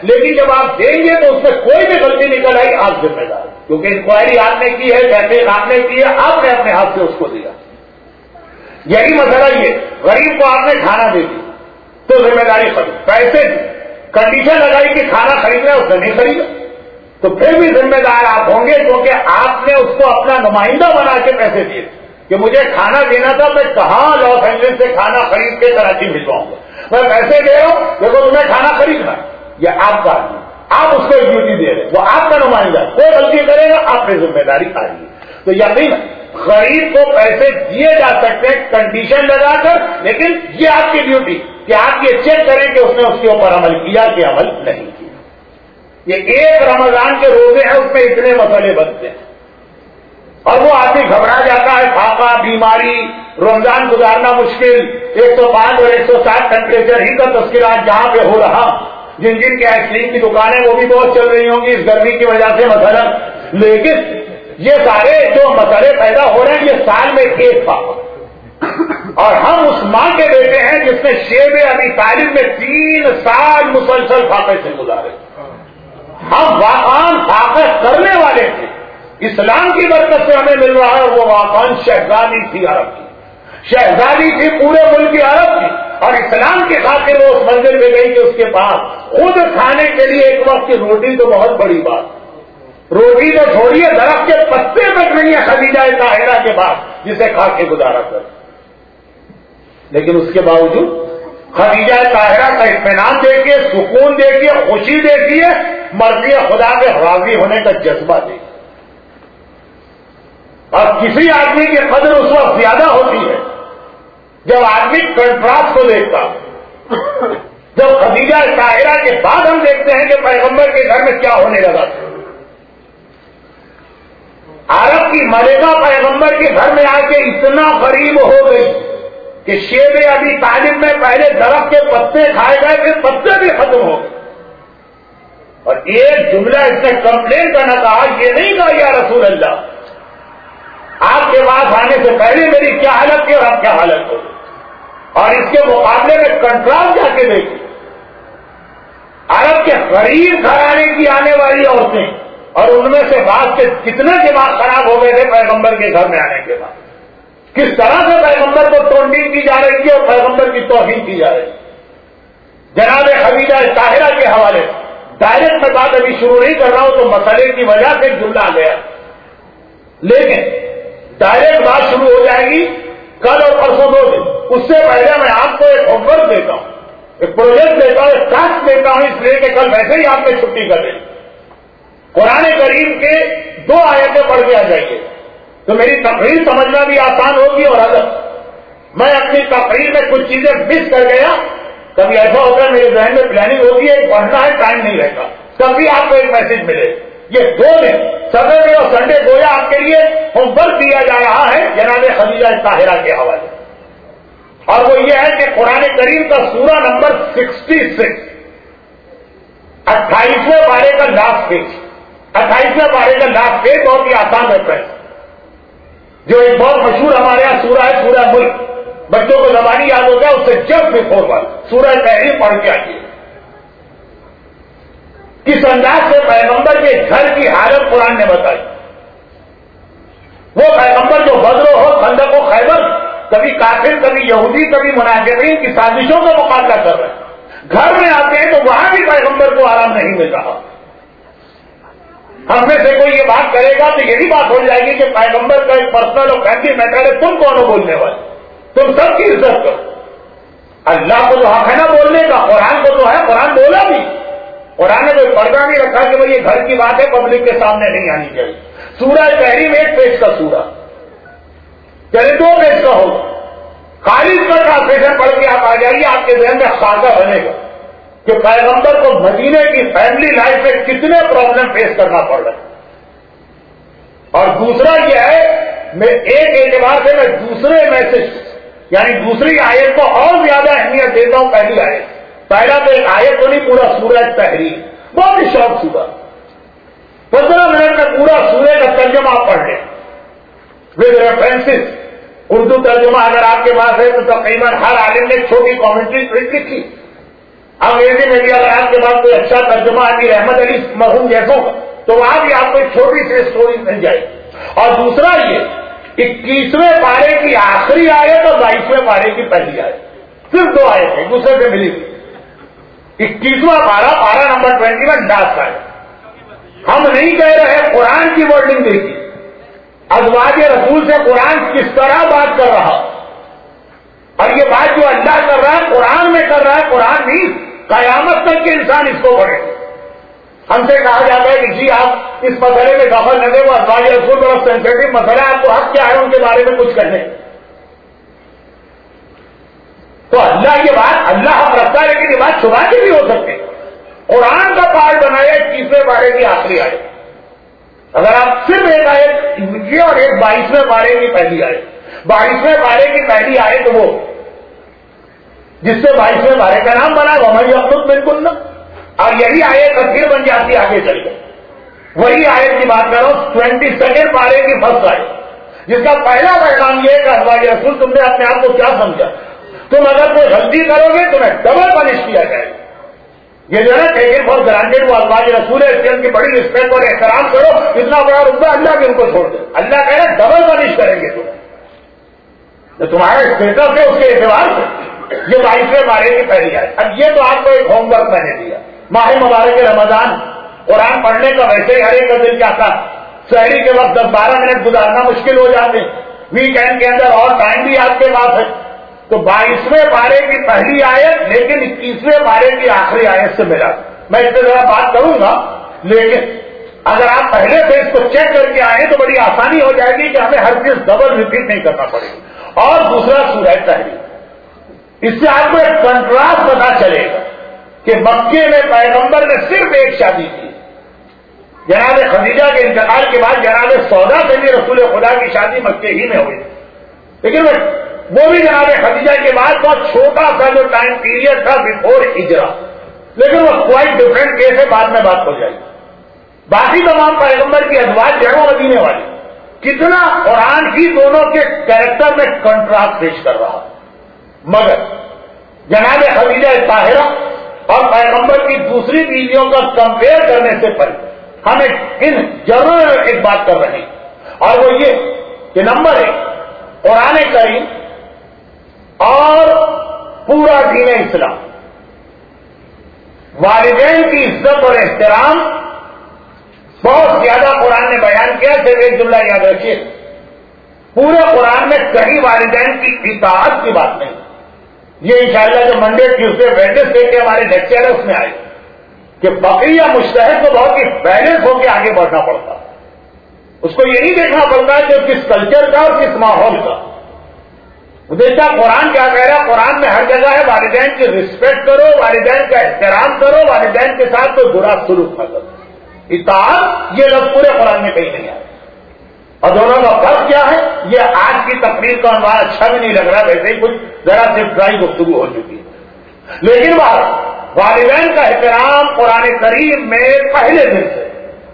Speaker 2: لیکن جب آپ دیں گے تو اس میں کوئی بھی غلطی نکل آئی آپ ذمہ دار، کیونکہ انکوائری آپ نے کی ہے، تحقیق آپ نے کی ہے، آپ نے اپنے ہاتھ سے اس کو دیا۔ یہی مسئلہ یہ، غریب کو آپ نے کھانا دے دی تو ذمہ داری ختم، پیسے کنڈیشن لگائی کہ کھانا خریدنا ہے، اس نے نہیں خریدا تو پھر بھی ذمہ دار آپ ہوں گے، کیونکہ آپ نے اس کو اپنا نمائندہ بنا کے پیسے دیے کہ مجھے کھانا دینا تھا، میں کہاں لاس اینجلس سے کھانا خرید کے کراچی بھجواؤں گا، میں پیسے دے رہا ہوں، دیکھو تمہیں کھانا خریدنا ہے، یہ آپ کا آدمی، آپ اس کو ڈیوٹی دے رہے، وہ آپ کا نمائندہ، کوئی غلطی کرے گا آپ پہ ذمہ داری آ رہی ہے۔ تو یقین غریب کو پیسے دیے جا سکتے ہیں کنڈیشن لگا کر، لیکن یہ آپ کی ڈیوٹی کہ آپ یہ چیک کریں کہ اس نے اس کے اوپر عمل کیا کہ عمل نہیں کیا۔ یہ ایک رمضان کے روزے ہیں، اس میں اتنے مسئلے بنتے ہیں اور وہ آدمی گھبرا جاتا ہے، فاقہ، بیماری، رمضان گزارنا مشکل، ایک سو پانچ اور ایک سو سات ٹیمپریچر ہی کا تذکرہ جہاں پہ ہو رہا، جن جن کے آئس کریم کی دکانیں وہ بھی بہت چل رہی ہوں گی اس گرمی کی وجہ سے مثلا، لیکن یہ سارے جو مسئلے پیدا ہو رہے ہیں یہ سال میں ایک فاقہ، اور ہم اس ماں کے بیٹے ہیں جس نے شیب ابی طالب میں تین سال مسلسل فاقے سے گزارے، ہم واقعاً فاقہ کرنے والے تھے، اسلام کی برکت سے ہمیں مل رہا ہے، اور وہ واقعاً شہزادی تھی عرب کی، شہزادی تھی پورے ملک کی عرب کی، اور اسلام کے خاطر وہ اس منزل میں گئی کہ اس کے پاس خود کھانے کے لیے ایک وقت کی روٹی تو بہت بڑی بات، روٹی تو چھوڑیے درخت کے پتے تک نہیں ہے خدیجہ طاہرہ کے بعد جسے کھا کے گزارا کر، لیکن اس کے باوجود خدیجہ طاہرہ کا اطمینان دیکھیے، سکون دیکھیے، خوشی دیکھیے، مرضی خدا کے راضی ہونے کا جذبہ دیکھیے۔ اور کسی آدمی کی قدر اس وقت زیادہ ہوتی ہے جب آدمی کنٹراسٹ کو دیکھتا، جب خدیجہ طاہرہ کے بعد ہم دیکھتے ہیں کہ پیغمبر کے گھر میں کیا ہونے لگا تھا، عرب کی ملکہ پیغمبر کے گھر میں آ کے اتنا قریب ہو گئی کہ شیب ابی طالب میں پہلے درخت کے پتے کھائے گئے، پھر پتے بھی ختم ہو گئے، اور ایک جملہ اس نے کمپلین کرنا کہا، یہ نہیں کہا یا رسول اللہ آپ کے پاس آنے سے پہلے میری کیا حالت کی اور اب کیا حالت ہو، اور اس کے مقابلے میں کنٹراسٹ جا کے دیکھیں، عرب کے غریب گھرانے کی آنے والی عورتیں، اور ان میں سے بعض کے کتنے دماغ خراب ہو گئے تھے پیغمبر کے گھر میں آنے کے بعد، کس طرح سے پیغمبر کو توڑین کی جا رہی تھی اور پیغمبر کی توہین کی جا رہی تھی۔ جناب خدیجہ طاہرہ کے حوالے ڈائریکٹ میں بات ابھی شروع نہیں کر رہا ہوں تو مسئلے کی وجہ سے جملہ آ گیا، لیکن ڈائریکٹ بات شروع ہو جائے گی کل اور پرسوں دو دن، اس سے پہلے میں آپ کو ایک ہوم ورک دیتا ہوں، ایک پروجیکٹ دیتا ہوں، ایک ٹاسک دیتا ہوں، اس لیے کہ کل ویسے ہی آپ نے چھٹی کر دیں، قرآن کریم کے دو آیتیں پڑھ کے آ جائیے تو میری تقریر سمجھنا بھی آسان ہوگی، اور اگر میں اپنی تقریر میں کچھ چیزیں مس کر گیا، کبھی ایسا ہوتا ہے میرے ذہن میں پلاننگ ہوتی ہے پڑھنا ہے ٹائم نہیں رہتا، تبھی آپ کو ایک میسج ملے۔ یہ دو دن سیٹرڈے اور سنڈے گویا آپ کے لیے ہوم ورک دیا جا رہا ہے جناب خدیجہ طاہرہ کے حوالے، اور وہ یہ ہے کہ قرآن کریم کا سورہ نمبر سکسٹی سکس اٹھائیسویں پارے کا لاسٹ پیج، اٹھائیسویں پارے کا لاسٹ پیج بہت ہی آسان ریفرنس، جو ایک بہت مشہور ہمارے یہاں سورہ ہے، سورہ ملک، بچوں کو زبانی یاد ہوتا ہے، اس سے جب بفور ون سورہ تحریم پڑھ کے آئیے، کس انداز سے پیغمبر کے گھر کی حالت قرآن نے بتائی، وہ پیغمبر جو بدر ہو، خندق و خیبر، کبھی کافر، کبھی یہودی، کبھی منافقین کی سازشوں کا مقابلہ کر رہے ہیں، گھر میں آتے ہیں تو وہاں بھی پیغمبر کو آرام نہیں مل رہا۔ ہم میں سے کوئی یہ بات کرے گا تو یہی بات ہو جائے گی کہ پیغمبر کا ایک پرسنل اور فیملی میٹر ہے، تم کون ہو بولنے والے، تم سب کی عزت کرو، اللہ کو تو حق ہے نا بولنے کا، قرآن کو تو ہے، قرآن بولا بھی، قرآن نے کوئی پردہ نہیں رکھا کہ بھائی یہ گھر کی بات ہے پبلک کے سامنے نہیں آنی چاہیے۔ سورہ تحریم ایک پیج کا سورہ، چلے دو پیج کا ہوگا، خالص کا ٹرانسلیشن پڑھ کے آپ آ جائیے، آپ کے ذہن میں خاکہ بنے گا کہ پیغمبر کو مدینے کی فیملی لائف میں کتنے پرابلم فیس کرنا پڑ رہا ہے۔ اور دوسرا یہ ہے، میں ایک اعتبار سے میں دوسرے میسج یعنی دوسری آیت کو اور زیادہ اہمیت دیتا ہوں پہلی آیت، پہلا تو ایک آیت تو نہیں، پورا سورہ تحریم، بہت ہی شارٹ سورہ، پندرہ منٹ میں پورا سورہ کا ترجمہ آپ پڑھ لیں ود ریفرنسز، اردو ترجمہ اگر آپ کے پاس ہے تو تقریباً ہر عالم نے چھوٹی کامنٹری لکھی، انگریزی میں بھی اگر آپ کے پاس کوئی اچھا ترجمہ امیر احمد علی مرحوم جیسوں کا تو وہاں بھی آپ کو ایک چھوٹی سی اسٹوری مل جائے گی. اور دوسرا یہ اکیسویں پارے کی آخری آیت اور بائیسویں پارے کی پہلی آیت, صرف دو آیت ہیں دوسرے سے ملی ہوئی. اکیسواں پارا پارا نمبر ٹوینٹی ون لاسٹ آئے. ہم نہیں کہہ رہے قرآن کی ورڈنگ دیکھی, ازواج رسول سے قرآن کس طرح بات کر رہا, اور یہ بات جو اللہ کر رہا ہے قرآن میں کر رہا ہے, قرآن نہیں, قیامت تک کے انسان اس کو پڑھے. ہم سے کہا جاتا ہے کہ جی آپ اس مسئلے میں دخل نہ دیں, وہ ازواج رسول بہت سینسیٹیو مسئلہ ہے, آپ کو حق کیا ہے ان کے بارے میں کچھ کرنے. تو اللہ یہ بات اللہ ہم رکھتا ہے, لیکن یہ بات چھپا کے بھی ہو سکتے. قرآن کا پارٹ بنایا اکیسویں پارے کی آخری آئے. اگر آپ صرف ایک آیت یہ اور ایک بائیسویں پارے کی پہلی آئے, بائیسویں پارے کی پہلی آئے تو وہ جس سے بائیسویں پارے کا نام بنا وہ ہماری اخلوق بالکل نہ, اور یہی آیت تفسیر بن جاتی آگے چل گئی. وہی آیت کی بات کر رہا ہوں, ٹوینٹی سیکنڈ پارے کی فرسٹ آیت جس کا پہلا پیغام یہ ہے کہ ازواج رسول تم نے اپنے آپ کو کیا سمجھا, تم اگر کوئی غلطی کرو گے تمہیں ڈبل پنش کیا جائے گا. یہ جو ہے نا ٹیکن فار گرانٹیڈ وہ ازواج رسول ہے, اس کی ان کی بڑی رسپیکٹ اور احترام کرو, اتنا بڑا رتبہ اللہ کے ان کو چھوڑ دو. اللہ کہہ رہے ڈبل پنش کریں گے تمہیں, تو تمہارا اسٹیٹس ہے اس کے اعتبار سے. یہ بائیسویں پارے کی پہلی آئے. اب یہ تو آپ کو ایک ہوم ورک میں نے دیا. ماہ مبارک رمضان قرآن پڑھنے کا ویسے ہی ہر ایک کا دل چاہتا, شہری کے وقت دس بارہ منٹ گزارنا مشکل ہو جاتے, ویکینڈ کے اندر اور ٹائم بھی آپ کے پاس ہے. تو بائیسویں پارے کی پہلی آیت لیکن اکیسویں پارے کی آخری آیت سے ملا. میں اس پہ ذرا بات کروں گا, لیکن اگر آپ پہلے سے اس کو چیک کر کے آئے تو بڑی آسانی ہو جائے گی کہ ہمیں ہر چیز ڈبل ریپیٹ نہیں کرنا پڑے گی. اور دوسرا سورہ تحریم, اس سے آپ کو ایک کنٹراسٹ پتا چلے گا کہ مکے میں پیغمبر نے صرف ایک شادی کی, جناب خدیجہ کے انتقال کے بعد جناب سودا سے بھی رسول خدا کی شادی مکے ہی میں ہوئی, لیکن وہ بھی جناب خدیجہ کے بعد بہت چھوٹا سا جو ٹائم پیریڈ تھا بفور ہجرا, لیکن وہ کوائٹ ڈفرینٹ کیس ہے, بعد میں بات ہو جائے گی. باقی تمام پیغمبر کی ازواج جڑوں مدینے والی, کتنا قرآن کی دونوں کے کیریکٹر میں کنٹراسٹ پیش کر رہا. مگر جناب خدیجہ طاہرہ اور پیغمبر کی دوسری بیویوں کا کمپیئر کرنے سے پہلے ہمیں ان ضرور ایک بات کر رہے ہیں, اور وہ یہ کہ نمبر ایک قرآن کریم اور پورا دین اسلام, والدین کی عزت اور احترام بہت زیادہ قرآن نے بیان کیا. صرف ایک جملہ یاد رکھیے, پورے قرآن میں کہیں والدین کی اطاعت کی بات نہیں. یہ انشاءاللہ جو منڈے ٹیوزڈے ویڈنسڈے کے ہمارے لیکچر ہے اس میں آئے کہ فقیہ یا مجتہد کو بہت ہی بیلنس ہو کے آگے بڑھنا پڑتا. اس کو یہ نہیں دیکھنا پڑتا کہ کس کلچر کا اور کس ماحول کا. دیکھا قرآن کیا کہہ رہا ہے, قرآن میں ہر جگہ ہے والدین کی رسپیکٹ کرو, والدین کا احترام کرو, والدین کے ساتھ کوئی برا سلوک نہ کرو. اطاعت یہ لفظ پورے قرآن میں کہیں نہیں آیا. اور دونوں کا فرق کیا ہے, یہ آج کی تقریر کا عنوان اچھا بھی نہیں لگ رہا, ویسے ہی کچھ ذرا سے ڈرائی گفتگو ہو چکی ہے. لیکن بات والدین کا احترام قرآن کریم میں پہلے دن سے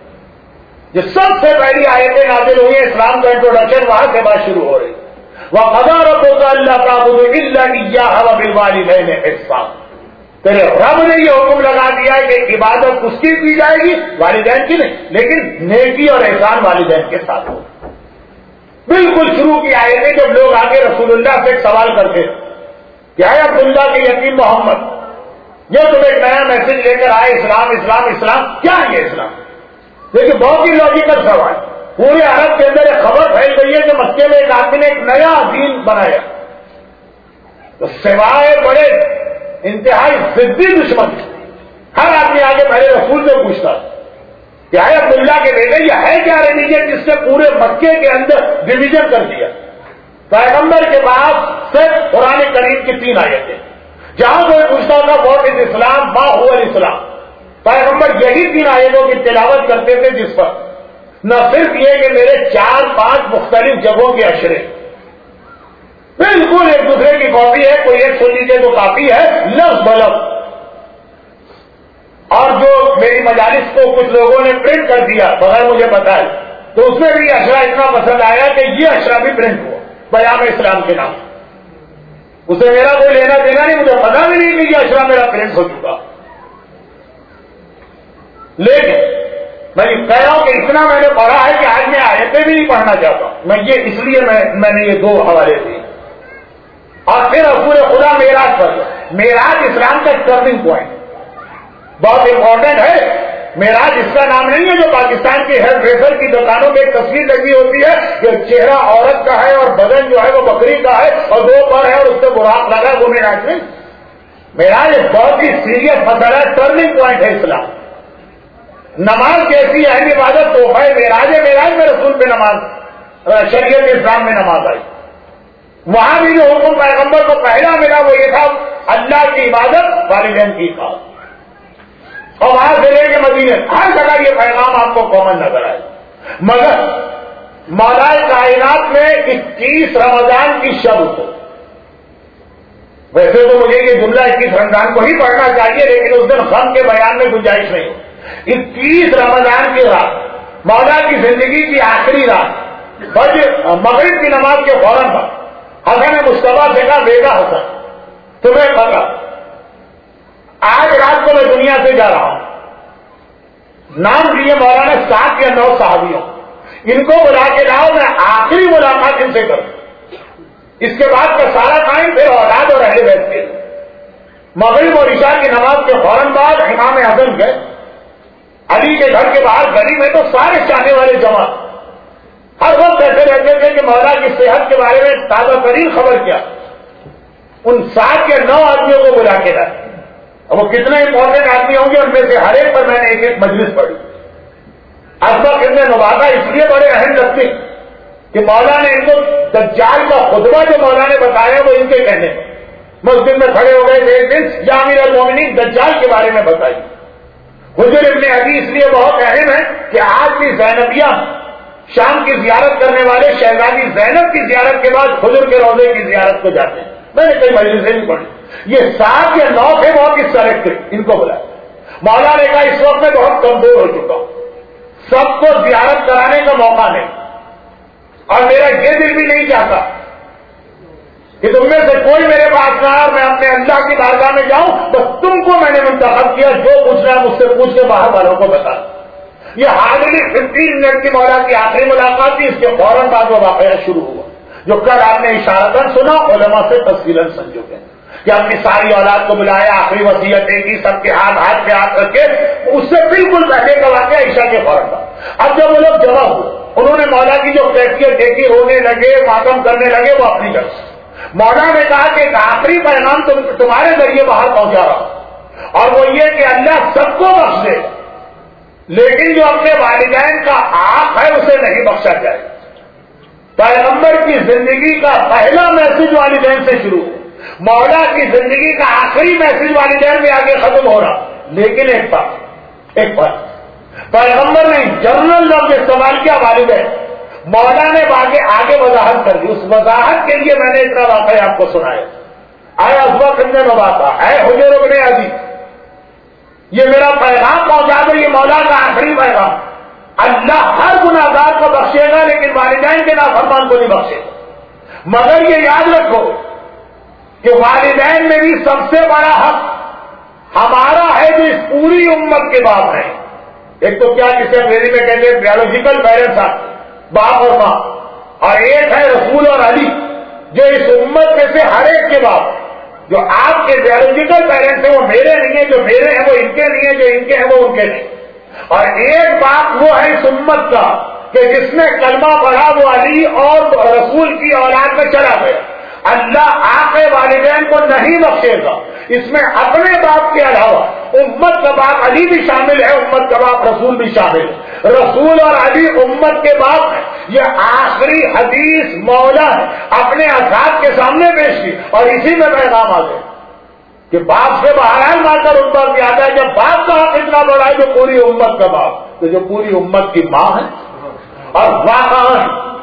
Speaker 2: جو سب سے پہلی آیتیں نازل ہوئی ہیں, اسلام کا انٹروڈکشن وہاں سے بات شروع ہو رہی. وَقَضَىٰ رَبُّكَ أَلَّا تَعْبُدُوا إِلَّا إِيَّاهُ وَبِالْوَالِدَيْنِ إِحْسَانًا. تیرے رب نے یہ حکم لگا دیا ہے کہ عبادت اس کی کی جائے گی, والدین کی نہیں, لیکن نیکی اور احسان والدین کے ساتھ ہو. بالکل شروع کی آیتیں جب لوگ آگے رسول اللہ سے ایک سوال کرتے کیا ہے عبداللہ کے یتیم محمد, یہ تم ایک نیا میسج لے کر آئے, اسلام اسلام اسلام, کیا ہے یہ اسلام؟ دیکھیے بہت ہی لاجیکل سوال. پورے عرب کے اندر ایک خبر پھیل گئی ہے کہ مکے میں ایک آدمی نے ایک نیا دین بنایا, تو سوائے بڑے انتہائی ضدی دشمن ہر آدمی آگے پہلے رسول سے پوچھتا کیا ہے عبداللہ کے بیٹے یہ ہے کیا ریلیجن جس سے پورے مکے کے اندر ڈویژن کر دیا. پیغمبر کے بعد صرف قرآن کریم کی تین آیتیں, جہاں کوئی پوچھتا تھا واٹ از اسلام, ما هو الاسلام, پیغمبر یہی تین آیتوں کی تلاوت کرتے تھے, جس پر نہ صرف یہ کہ میرے چار پانچ مختلف جگہوں کے اشرے بالکل ایک دوسرے کی کاپی ہے, کوئی ایک سن لیجیے تو کافی ہے لفظ بلفظ. اور جو میری مجالس کو کچھ لوگوں نے پرنٹ کر دیا بغیر مجھے بتائے, تو اس میں بھی اشرا اتنا پسند آیا کہ یہ اشرا بھی پرنٹ ہوا بیان اسلام کے نام. اسے میرا کوئی لینا دینا نہیں، مجھے پتا بھی نہیں کہ یہ اشرا میرا پرنٹ ہو چکا. لیکن میں یہ کہہ رہا ہوں کہ اتنا میں نے پڑھا ہے کہ آج میں آیتیں بھی نہیں پڑھنا چاہتا ہوں. میں یہ اس لیے میں میں نے یہ دو حوالے دیے. اور پھر رسول خدا معراج پر. معراج اسلام کا ٹرننگ پوائنٹ بہت امپورٹنٹ ہے. معراج اس کا نام نہیں ہے جو پاکستان کی ہیئر ڈریسر کی دکانوں میں ایک تصویر لگی ہوتی ہے کہ چہرہ عورت کا ہے اور بدن جو ہے وہ بکری کا ہے اور دو پر ہے اور اس سے براق لگا ہے، وہ معراج نہیں. معراج ایک بہت ہی سیریس مسئلہ ہے، ٹرننگ پوائنٹ ہے اسلام. نماز کیسی اہم عبادت تو ہے معراج ہے. معراج میں رسول پہ نماز، شریعت اسلام میں نماز آئی. وہاں بھی جو حکم پیغمبر کو پہلا ملا وہ یہ تھا اللہ کی عبادت، والدین کی اطاعت. اور وہاں سے لے کے مدینے ہر جگہ یہ پیغام آپ کو کامن نظر آئے. مگر مولا کائنات میں اکیس رمضان کی شب کو، ویسے تو مجھے یہ جملہ اکیس رمضان کو ہی پڑھنا چاہیے لیکن اس دن غم کے بیان میں گنجائش نہیں ہو. اکیس رمضان کی رات، مولا کی زندگی کی آخری رات، فجر مغرب کی نماز کے فوراً بعد حسن مصطفیٰ سے کہا بیگا حسن تمہیں پتا آج رات کو میں دنیا سے جا رہا ہوں. نام لیے مولانا سات یا نو صحابیوں، ان کو بلا کے لاؤ، میں آخری ملاقات ان سے کروں. اس کے بعد کا سارا ٹائم پھر اولاد اور اہل بیت کے. مغرب اور عشاء کی نماز کے فوراً بعد امام حسن گئے علی کے گھر کے باہر. گلی میں تو سارے چاہنے والے جمع، ہر وقت ایسے رہتے تھے کہ مولا کی صحت کے بارے میں تازہ ترین خبر کیا. ان سات یا نو آدمیوں کو بلا کے لائے. اب وہ کتنے امپورٹنٹ آدمی ہوں گے، ان میں سے ہر ایک پر میں نے ایک ایک مجلس پڑھی. اسبق ابن نباتہ اس لیے بڑے اہم لگتے کہ مولا نے ان کو دجال کا خطبہ جو مولا نے بتایا وہ ان کے کہنے مسجد میں کھڑے ہو گئے تھے ایک دن، یا امیر المومنین دجال کے بارے میں بتائی. حجر ابن ابی اس لیے بہت اہم ہے کہ آج بھی زینبیہ شام کی زیارت کرنے والے شہزادی زینب کی زیارت کے بعد حجر کے روضے کی زیارت کو جاتے ہیں. میں نے کئی مجلسیں بھی پڑھی. یہ سات یا نو تھے بہت اس سلیکٹ، ان کو بلایا. مولا نے کہا اس وقت میں بہت کمزور ہو چکا ہوں، سب کو زیارت کرانے کا موقع نہیں، اور میرا یہ دل بھی نہیں چاہتا کہ تم میں سے کوئی میرے پاس نہ آئے، میں اپنے اللہ کی بارگاہ میں جاؤں. بس تم کو میں نے منتخب کیا، جو پوچھنا ہے مجھ سے پوچھ کے باہر والوں کو بتا. یہ ہارڈلی ففٹین منٹ کی مولا کی آخری ملاقات تھی. اس کے فوراً بعد وہ واقعہ شروع ہوا جو کل آپ نے اشارتاً سنا، علماء سے تفصیلاً سمجھو گے کہ اپنی ساری اولاد کو بلایا، آخری وصیتیں کی، سب کے ہاتھ ہاتھ پہ ہاتھ رکھے. اس سے بالکل پہلے کا واقعہ عشاء کے فوراً بعد. اب جب وہ لوگ جمع ہوئے، انہوں نے مولا کی جو کیفیت دیکھی، رونے لگے، ماتم کرنے لگے. وہ اپنی طرف مولا نے کہا کہ ایک آخری پیغام تم تمہارے ذریعے باہر پہنچا رہا ہوں، اور وہ یہ کہ اللہ سب کو بخش دے لیکن جو اپنے والدین کا حق ہے اسے نہیں بخشا جائے. پیغمبر کی زندگی کا پہلا میسج والدین سے شروع، مولا کی زندگی کا آخری میسج والدین میں آگے ختم ہو رہا. لیکن ایک بات ایک بات پیغمبر نے جنرل لفظ استعمال کیا والدین. مولا نے آگے آگے وضاحت کر دی. اس وضاحت کے لیے میں نے اتنا واقعہ آپ کو سنایا. آیا اسبق ابن نباتہ، اے حجر ابن ابی، یہ میرا پیغام پہنچا دو، یہ مولا کا آخری پیغام. اللہ ہر گناہگار کو بخشے گا لیکن والدین کے نافرمان کو نہیں بخشے گا. مگر یہ یاد رکھو کہ والدین میں بھی سب سے بڑا حق ہمارا ہے جو اس پوری امت کے باپ ہیں. ایک تو کیا جسے انگریزی میں کہتے ہیں بیولوجیکل پیرنٹس، باپ اور ماں، اور ایک ہے رسول اور علی جو اس امت میں سے ہر ایک کے باپ. جو آپ کے بیولوجیکل پیرنٹس ہیں وہ میرے نہیں ہیں، جو میرے ہیں وہ ان کے نہیں ہیں، جو ان کے ہیں وہ ان کے نہیں. اور ایک باپ وہ ہے اس امت کا کہ جس نے کلمہ پڑھا وہ علی اور رسول کی اولاد میں چلا گیا. اللہ آپ کے والدین کو نہیں بخشے گا. اس میں اپنے باپ کے علاوہ امت کا باپ علی بھی شامل ہے، امت کا باپ رسول بھی شامل ہے. رسول اور علی امت کے باپ ہیں. یہ آخری حدیث مولا ہے اپنے اذہاب کے سامنے پیش کی اور اسی میں پیغام آ گئے کہ باپ سے بہرحال ماں کا رتبہ زیادہ ہے. جب باپ کا حق اتنا بڑا ہے جو پوری امت کا باپ، تو جو پوری امت کی ماں ہے. اور واقعا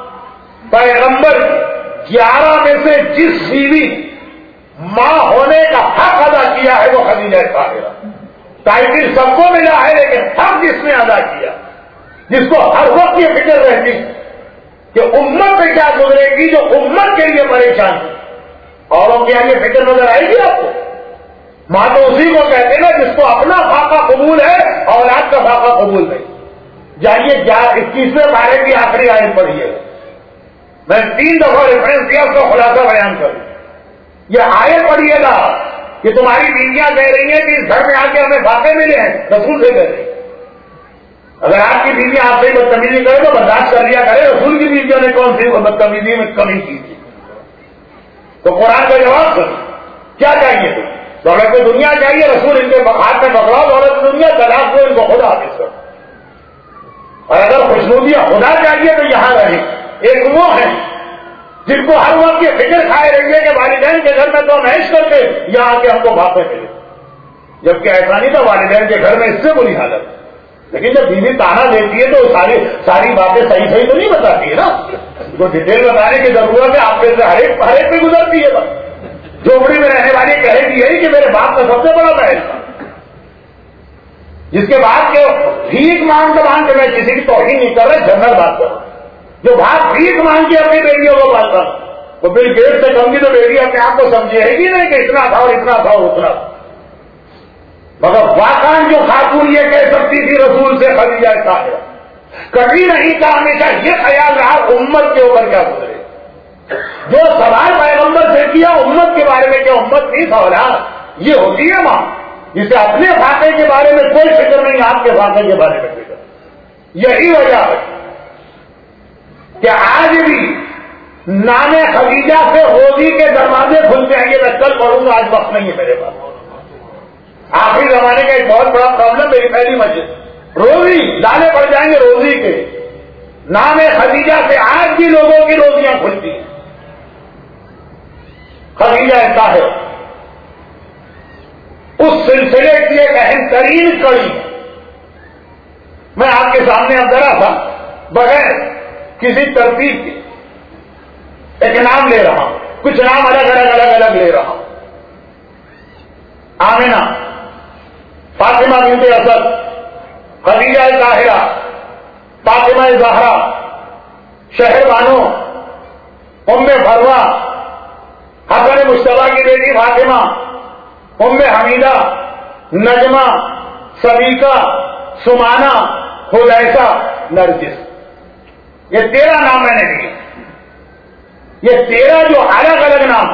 Speaker 2: پیغمبر گیارہ میں سے جس بیوی ماں ہونے کا حق ادا کیا ہے وہ خدیجہ طاہرہ. ٹائٹل سب کو ملا ہے لیکن حق جس نے ادا کیا، جس کو ہر وقت یہ فکر رہتی کہ امت پہ کیا گزرے گی، جو امت کے لیے پریشان ہے. اوروں ماؤں کی آگے فکر نظر آئے گی آپ کو؟ ماں تو اسی کو کہتے نا جس کو اپنا فاقہ قبول ہے اولاد کا فاقہ قبول نہیں. جائیے اکیسویں پارے کی آخری آیت پڑھیے. میں تین دفعہ ریفرنس دیا اس کا خلاصہ بیان کروں. یہ آیت پڑھیے گا کہ تمہاری بیویاں کہہ رہی ہیں کہ اس گھر میں آ کے ہمیں فاقے ملے ہیں، رسول سے کہہ رہی ہیں. اگر آپ کی بیوی آپ سے بدتمیزی کرے تو برداشت کر لیا کرے. رسول کی بیویوں نے کون سی بدتمیزی میں کمی کی تھی؟ تو قرآن کا جواب سن. کیا چاہیے تم؟ دولت کی دنیا چاہیے، رسول ان کے ہاتھ میں پکڑاؤ دولت کی دنیا، طلاق کو ان کو خدا حافظ کرو. اور اگر خوشنودیاں خدا چاہیے تو یہاں رہے. ایک وہ ہے جن کو ہر وقت یہ فکر کھائے رہی ہے کہ والدین کے گھر میں تو ہم عیش کر کے یہاں کے ہم کو باتیں ملے، جبکہ ایسا نہیں تھا. والدین کے گھر میں اس سے بری حالت. لیکن جب بیوی تانا دیتی ہے تو ساری ساری باتیں صحیح صحیح تو نہیں بتاتی ہے نا. جو ڈیٹیل بتانے کی ضرورت ہے آپ کے ہر ایک ہر ایک پہ گزرتی ہے. بس جھوپڑی میں رہنے والی کہے گی یہی کہ میرے باپ کا سب سے بڑا محل تھا، جس کے بعد کے بھیک مانگ مانگ کے میں کسی کی توہین نہیں کر رہا، جنرل بات کر رہا. جو باپ بھیک مانگ کے اپنی بیٹیوں کو پالتا وہ بل گیٹ سے کم کی تو بیٹی اپنے آپ کو سمجھے گی نہیں کہ اتنا تھا اور اتنا تھا اور اتنا تھا. مگر واقعی جو خاتون یہ کہہ سکتی تھی رسول سے خدیجہ طاہرہ، کبھی نہیں کہا. ہمیشہ یہ خیال رہا امت کے اوپر کیا گزرے. جو سوال پیغمبر سے کیا امت کے بارے میں، کیا امت نہیں سوالات یہ ہوتی ہے ماں جسے اپنے فاقے کے بارے میں کوئی فکر نہیں، آپ کے فاقے کے بارے میں فکر. یہی وجہ ہے کہ آج بھی نام خدیجہ سے روزی کے دروازے کھلتے ہیں. یہ میں کل پڑھوں گا، آج وقت نہیں ہے میرے پاس. آخری زمانے کا ایک بہت بڑا پرابلم میری پہلی مسجد، روزی ڈالے پڑ جائیں گے روزی کے. نام خدیجہ سے آج بھی لوگوں کی روزیاں کھلتی ہیں. خدیجہ طاہرہ اس سلسلے کی ایک اہم ترین کڑی. میں آپ کے سامنے اب ذرا تھا بغیر کسی ترتیب کے ایک نام لے رہا ہوں، کچھ نام الگ الگ الگ الگ لے رہا ہوں. آمنہ، فاطمہ بنت اسد، خدیجہ طاہرہ، فاطمہ زہرا، شہر بانو، ام فروہ، حسن مشتبہ کی بیٹی فاطمہ، ام حمیدہ، نجمہ، سبیکہ، سمانہ، حذیفہ، نرجس. یہ تیرہ نام میں نے دیے. یہ تیرہ جو الگ الگ نام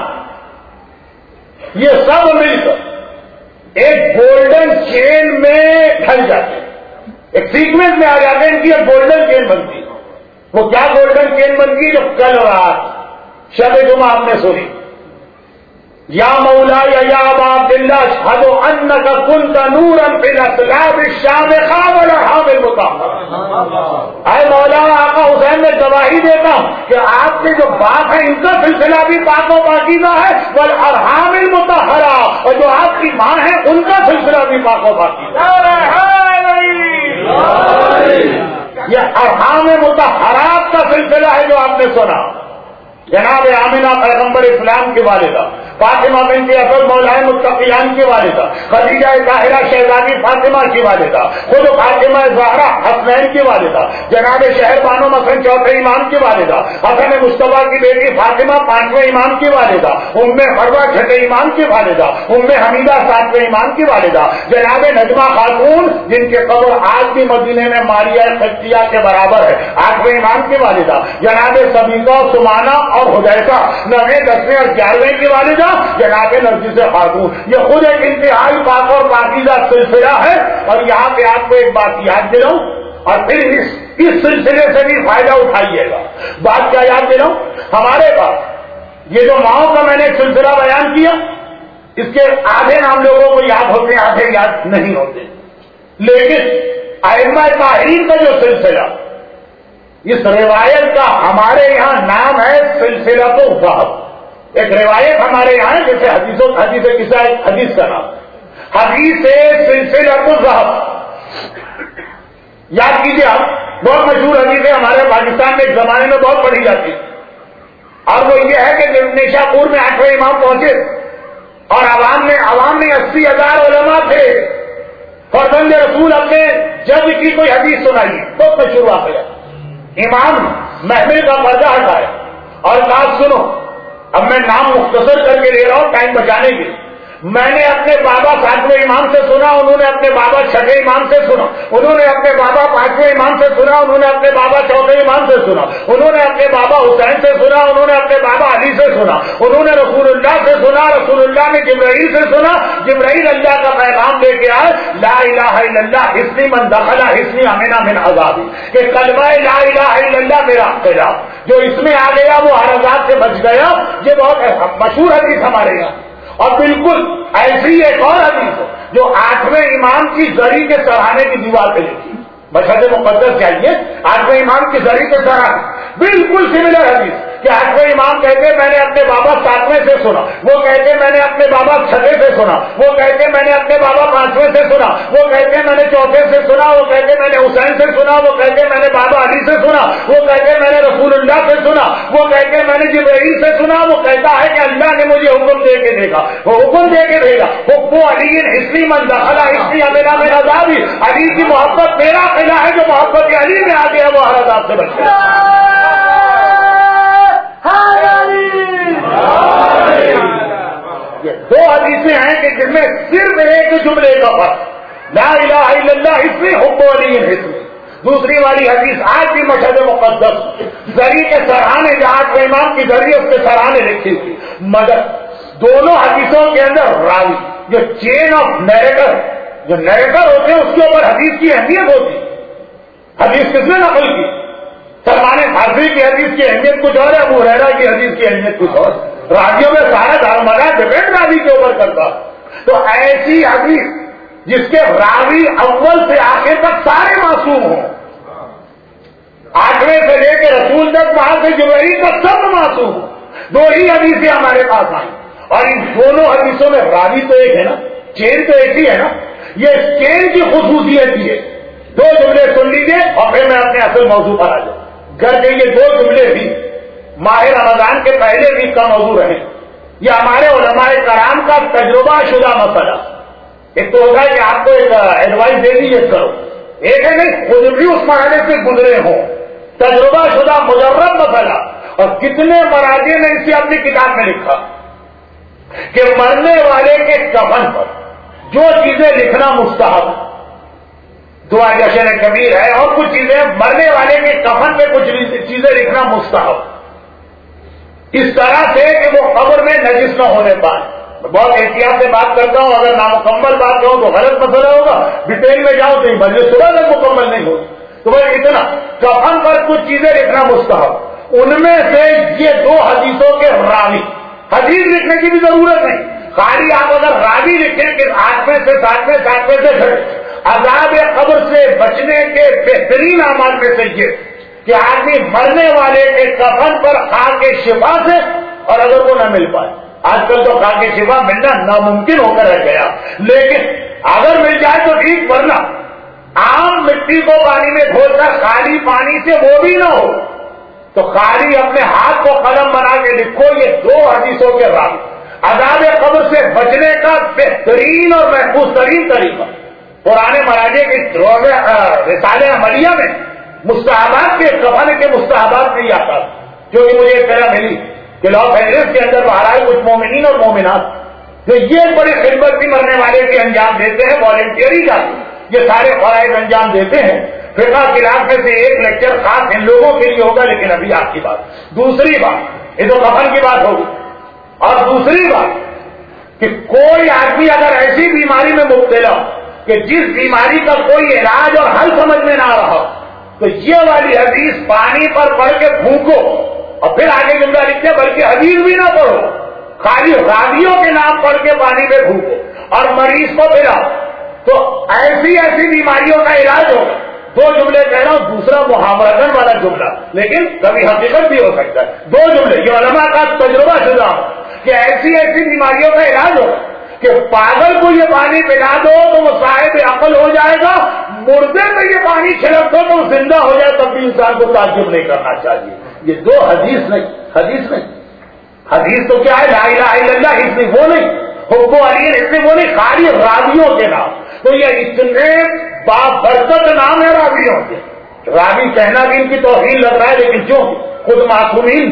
Speaker 2: یہ سب مل کر ایک گولڈن چین میں ڈھل جاتے ہیں، ایک سیکوینس میں آ جاتے ہیں. ان کی ایک گولڈن چین بنتی ہے. وہ کیا گولڈن چین بنتی جو کل رات شب جمعہ آپ نے سنی، یا مولا یا ابا عبداللہ اشہد انک کنت نورا فی الاطلاف الشام خاول حامل مطہر. اے مولا آقا حسین میں گواہی دیتا ہوں کہ آپ کے جو باپ ہیں ان کا سلسلہ بھی پاک و پاکیزہ ہے، والارحام المطہرہ، اور جو آپ کی ماں ہے ان کا سلسلہ بھی پاک و پاکیزہ. یہ ارحام مطہرات کا سلسلہ ہے جو آپ نے سنا. جناب آمنہ پیغمبر اسلام کی والدہ، فاطمہ بنت اسد مولائے متقیان کی والدہ، خدیجہ طاہرہ شہزادی فاطمہ کی والدہ، خود فاطمہ زہرا حسنین کی والدہ، جناب شہر بانو مثلا چوتھے امام کی والدہ، حسن مشتبہ کی بیٹی فاطمہ پانچویں امام کی والدہ، ام فروہ چھٹے امام کی والدہ، ام حمیدہ ساتویں امام کی والدہ، جناب نجمہ خاتون جن کے قبر آج بھی مدینے میں ماریہ خطیہ کے برابر ہے، آٹھویں امام کی والدہ، جناب سبیکہ، سمانہ اور حذیفہ نویں دسویں اور گیارہویں کی والدہ جناب نرجس خاتون. یہ خود ایک انتہائی پاک اور پاکیزہ سلسلہ ہے. اور یہاں پہ آپ کو ایک بات یاد دلاؤں اور پھر اس اس سلسلے سے بھی فائدہ اٹھائیے گا. بات کیا یاد دلاؤں؟ ہمارے پاس یہ جو ماؤں کا میں نے ایک سلسلہ بیان کیا، اس کے آدھے نام لوگوں کو یاد ہوتے ہیں، آدھے یاد نہیں ہوتے. لیکن ائمہ طاہرین کا جو سلسلہ، اس روایت کا ہمارے یہاں نام ہے سلسلۃ الذہب. ایک روایت ہمارے یہاں ہے جیسے حدیث حدیث کسا حدیث کا نام حدیث سلسلۃ الذہب. یاد کیجیے آپ، بہت مشہور حدیث ہے ہمارے پاکستان میں ایک زمانے میں بہت پڑھی جاتی ہے. اور وہ یہ ہے کہ جب نیشاپور میں آٹھویں امام پہنچے اور عوام میں عوام میں اسی ہزار علماء تھے، فرزند رسول اپنے جج کی کوئی حدیث سنائی، بہت مشہور واقعہ. امام محمل کا پردہ ہٹایا اور کہا سنو، اب میں نام مختصر کر کے لے رہا ہوں ٹائم بچانے کے لیے. میں نے اپنے بابا ساتویں امام سے سنا, انہوں نے اپنے بابا چھٹے امام سے سنا, انہوں نے اپنے بابا پانچویں امام سے سنا, انہوں نے اپنے بابا چوتھے امام سے سنا, انہوں نے اپنے بابا حسین سے سنا, انہوں نے اپنے بابا علی سے سنا, انہوں نے رسول اللہ سے سنا, رسول اللہ نے جبرائیل سے سنا. جبرائیل اللہ کا پیغام لے کے آئے, لا الہ الا اللہ حصنی من دخل حصنی امنا من عذابی, کہ کلمہ لا الہ الا اللہ میرا عقیدہ, جو اس میں آ گیا وہ ہر عذاب سے بچ گیا. یہ بہت مشہور حدیث ہمارے یہاں. اور بالکل ایسی ایک اور حدیث ہے جو آٹھویں امام کی زری کے سراہنے کی دیوار پہ لکھی. مشہد مقدس چاہیے, آٹھویں امام کی زری کے سراہنے, بالکل سملر حدیث کہ آٹھویں امام کہتے میں نے اپنے بابا ساتویں سے سنا, وہ کہتے میں نے اپنے بابا چھٹے سے سنا, وہ کہتے میں نے اپنے بابا پانچویں سے سنا, وہ کہتے میں نے چوتھے سے سنا, وہ کہتے میں نے حسین سے سنا, وہ کہتے میں نے بابا علی سے سنا, وہ کہتے میں نے رسول اللہ سے سنا, وہ کہتے میں نے جبرائیل سے سنا. وہ کہتا ہے کہ اللہ نے مجھے حکم دے کے دے گا, وہ حکم دے کے دے گا, وہ علی حصنی من دخل حصنی امنا من عذابی, علی کی محبت میرا قلعہ ہے, جو محبت علی میں آ گیا وہ ہر عذاب سے بچ گیا. یہ دو حدیثیں ہیں کہ جن میں صرف ایک جملے کا فرق, لا الہ الا اللہ حصنی حب علی حصنی. دوسری والی حدیث آج بھی مشہد مقدس زری کے سراہنے, جہاں کے امام کی ذریعے اس کے سراہنے لکھی تھی, مگر دونوں حدیثوں کے اندر راوی جو چین آف نیریٹر, جو نیریٹر ہوتے ہیں اس کے اوپر حدیث کی اہمیت ہوتی. حدیث کس نے نقل کی؟ سلمان فارسی کی حدیث کی اہمیت کچھ اور ہے, ابو ہریرہ کی حدیث کی اہمیت کچھ اور. راویوں میں سارا دارمدار ڈپینڈ راوی کے اوپر کرتا. تو ایسی حدیث جس کے راوی اول سے آخر تک سارے معصوم ہوں, آٹھویں سے لے کے رسول تک, وہاں سے جبرائیل تک سب معصوم ہوں, دو ہی حدیثیں ہمارے پاس آئیں. اور ان دونوں حدیثوں میں راوی تو ایک ہے نا, چین تو ایک ہی ہے نا. یہ چین کی خصوصیت ہی ہے. دو جملے سن لیجیے اور پھر میں اپنے اصل موضوع پر آ جاؤں. گھر کے یہ دو جملے بھی ماہ رمضان کے پہلے بھی کا موضوع رہے. یہ ہمارے علماء کرام کا تجربہ شدہ مسئلہ. ایک تو ہوتا ہے کہ آپ کو ایک ایڈوائس دے دیجیے کرو, ایک ہے نہیں خود بھی اس مرحلے سے گزرے ہوں. تجربہ شدہ مجرب مسئلہ. اور کتنے مراجع نے اسے اپنی کتاب میں لکھا کہ مرنے والے کے کفن پر جو چیزیں لکھنا مستحب, دعا جشن کبیر ہے اور کچھ چیزیں, مرنے والے کے کفن پہ کچھ چیزیں لکھنا مستحب, اس طرح سے کہ وہ قبر میں نجس نہ ہونے پائے. میں بہت احتیاط سے بات کرتا ہوں, اگر نامکمل بات کہوں تو غلط مسئلہ ہوگا, ڈیٹیل میں جاؤں تو مجلس صبح تک مکمل نہیں ہوگی. تو بھائی اتنا کفن پر کچھ چیزیں لکھنا مستحب. ان میں سے یہ دو حدیثوں کے راوی, حدیث لکھنے کی بھی ضرورت نہیں, خالی آپ اگر راوی لکھیں کہ آٹھویں سے ساتویں ساتویں سے گھر عذاب قبر سے بچنے کے بہترین اعمال میں سے یہ کہ آدمی مرنے والے کے کفن پر خاک شفا سے, اور اگر وہ نہ مل پائے, آج کل تو خاک شفا ملنا ناممکن ہو کر رہ گیا, لیکن اگر مل جائے تو ٹھیک, ورنہ عام مٹی کو پانی میں گھول کر خالی پانی سے وہ بھی نہ ہو تو خالی اپنے ہاتھ کو قلم بنا کے لکھو. یہ دو حدیثوں کے راوی عذاب قبر سے بچنے کا بہترین اور محفوظ ترین طریقہ. پرانے مراجع کے رسالے عملیہ میں مستحبات کے کفن کے مستحبات نہیں آتا, جو کہ مجھے اطلاع ملی کہ لاس اینجلس کے اندر بہرحال کچھ مومنین اور مومنات جو یہ بڑی خدمت بھی مرنے والے کے انجام دیتے ہیں, والنٹیئری جاتے یہ سارے فرائض انجام دیتے ہیں. فقہ کلاس میں سے ایک لیکچر خاص ان لوگوں کے لیے ہوگا, لیکن ابھی آپ کی بات. دوسری بات, یہ تو کفن کی بات ہوگی, اور دوسری بات کہ کوئی آدمی اگر ایسی بیماری میں مبتلا کہ جس بیماری کا کوئی علاج اور حل سمجھ میں نہ آ رہا, تو یہ والی حدیث پانی پر پڑھ کے پھونکو اور پھر آگے جملہ لکھتے, بلکہ حدیث بھی نہ پڑھو, خالی راویوں کے نام پڑھ کے پانی پہ پھونکو اور مریض کو پلاؤ, تو ایسی ایسی بیماریوں کا علاج ہوگا. دو جملے کہہ رہا ہوں, دوسرا محاورتن والا جملہ, لیکن کبھی حقیقت بھی ہو سکتا ہے. دو جملے یہ علماء کا تجربہ شدہ ہو کہ ایسی ایسی بیماریوں کا علاج ہوگا کہ پاگل کو یہ پانی پلا دو تو وہ صاحب عقل ہو جائے گا, مردے میں یہ پانی چھڑک دو تو وہ زندہ ہو جائے, تب بھی انسان کو تعجب نہیں کرنا چاہیے. یہ دو حدیث نہیں, حدیث نہیں. حدیث تو کیا ہے, لا الہ الا اللہ, اس میں وہ نہیں, حب علی اس میں وہ نہیں, خالی راویوں کے نام. تو یہ اتنے بابرکت نام ہے راویوں کے. راوی کہنا بھی ان کی توہین لگ رہا ہے, لیکن جو خود معصومین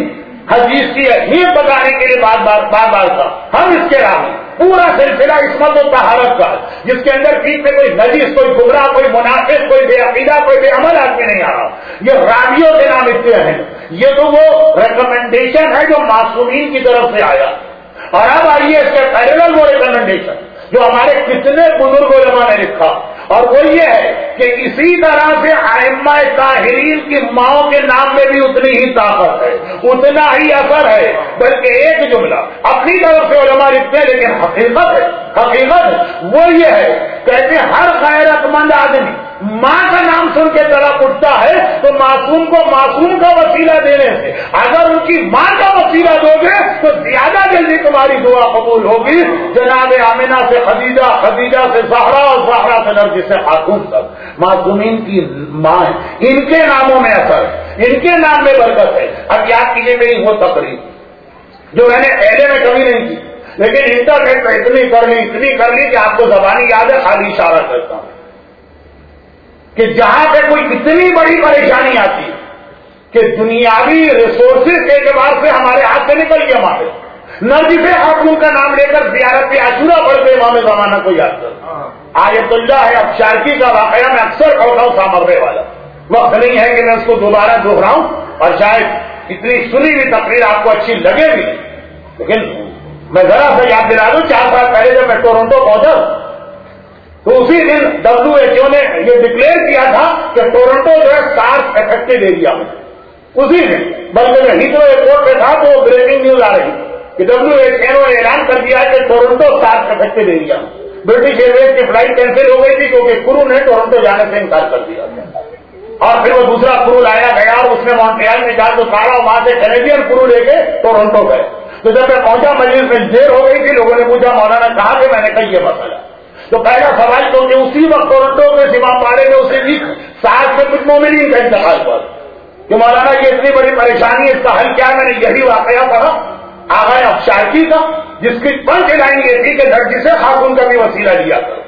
Speaker 2: حدیث کی اہمیت بتانے کے لیے بار بار بار بار تھا. ہم اس کے راوی پورا سلسلہ عصمت و طہارت کا جس کے اندر بیچ میں کوئی نجیس، کوئی گمراہ، کوئی منافق، کوئی بے عقیدہ، کوئی بے عمل آدمی نہیں آ رہا. یہ راویوں کے نام اتنے ہیں. یہ تو وہ ریکمنڈیشن ہے جو معصومین کی طرف سے آیا. اور اب آئیے اس کے پیرلل وہ ریکمنڈیشن جو ہمارے کتنے بزرگ علماء نے لکھا، اور وہ یہ ہے کہ اسی طرح سے ائمہ طاہرین کی ماؤں کے نام میں بھی اتنی ہی طاقت ہے، اتنا ہی اثر ہے. بلکہ ایک جملہ اپنی طرف سے علماء لکھتے ہیں لیکن حقیقت ہے حقیقت وہ یہ ہے، کہتے ہیں ہر غیرت مند آدمی ماں کا نام سن کے طرف اٹھتا ہے تو معصوم کو معصوم کا وسیلہ دینے سے اگر ان کی ماں کا وسیلہ دو گے تو زیادہ جلدی تمہاری دعا قبول ہوگی. جناب آمنہ سے خدیجہ، خدیجہ سے زہرا، اور زہرا سے نرگس سے خاتون تک معصومین کی ماں ہے. ان کے ناموں میں اثر ہے، ان کے نام میں برکت ہے. اب یاد کیجیے میری وہ تقریر جو میں نے پہلے میں کبھی نہیں کی، لیکن انٹرنیٹ پہ اتنی کر لی اتنی کر لی کہ آپ کو زبانی یاد ہے، خالی اشارہ کرتا ہوں کہ جہاں پہ کوئی اتنی بڑی پریشانی آتی ہے کہ دنیاوی ریسورسز کے اعتبار سے ہمارے ہاتھ سے نکل گیا. ہمارے نرگس خاتون کا نام لے کر زیارت پہ عاشورہ پڑھ کے امام زمانہ کو یاد کر. آیت اللہ ہے ابشارکی کا واقعہ میں اکثر پڑھتا ہوں سامرے والا، وقت نہیں ہے کہ میں اس کو دوبارہ دوہراؤں، اور شاید اتنی سنی ہوئی تقریر آپ کو اچھی لگے بھی، لیکن میں ذرا سا یاد دلا دوں. چار سال پہلے جب میں ٹورنٹو پہنچا تو اسی دن ڈبلو ایچ او نے یہ ڈکلیئر کیا تھا کہ ٹورنٹو جو ہے سارس افیکٹڈ ایریا میں. اسی دن بلکہ میں ہیترو ایئرپورٹ پہ تھا تو بریکنگ نیوز آ رہی کہ ڈبلو ایچ او نے اعلان کر دیا کہ ٹورنٹو سارس افیکٹڈ ایریا میں. برٹش ایئر ویز کی فلائٹ کینسل ہو گئی تھی کیونکہ کرو نے ٹورنٹو جانے سے انکار کر دیا. اور پھر وہ دوسرا کرو لایا گیا اور اس نے مونٹریال میں جا تو سارا وہاں سے کینیڈین کرو لے کے ٹورنٹو گئے. تو جب میں پہنچا مجلس میں دیر ہو گئی تھی، لوگوں نے پوچھا مولانا کہا کہ میں نے کہا یہ مسئلہ. تو پہلا سوال تو کہ اسی وقت ٹورنٹو میں سیما پاڑے میں اسے بھی ساتھ میں کچھ مومنین کا انتقال ہوا کہ مولانا یہ اتنی بڑی پریشانی ہے، اس کا حل کیا؟ میں نے یہی واقعہ پڑھا آغا افشارکی کا، جس کی پنچ لائن یہ تھی کہ نرگس خاتون کا بھی وسیلہ لیا کرو.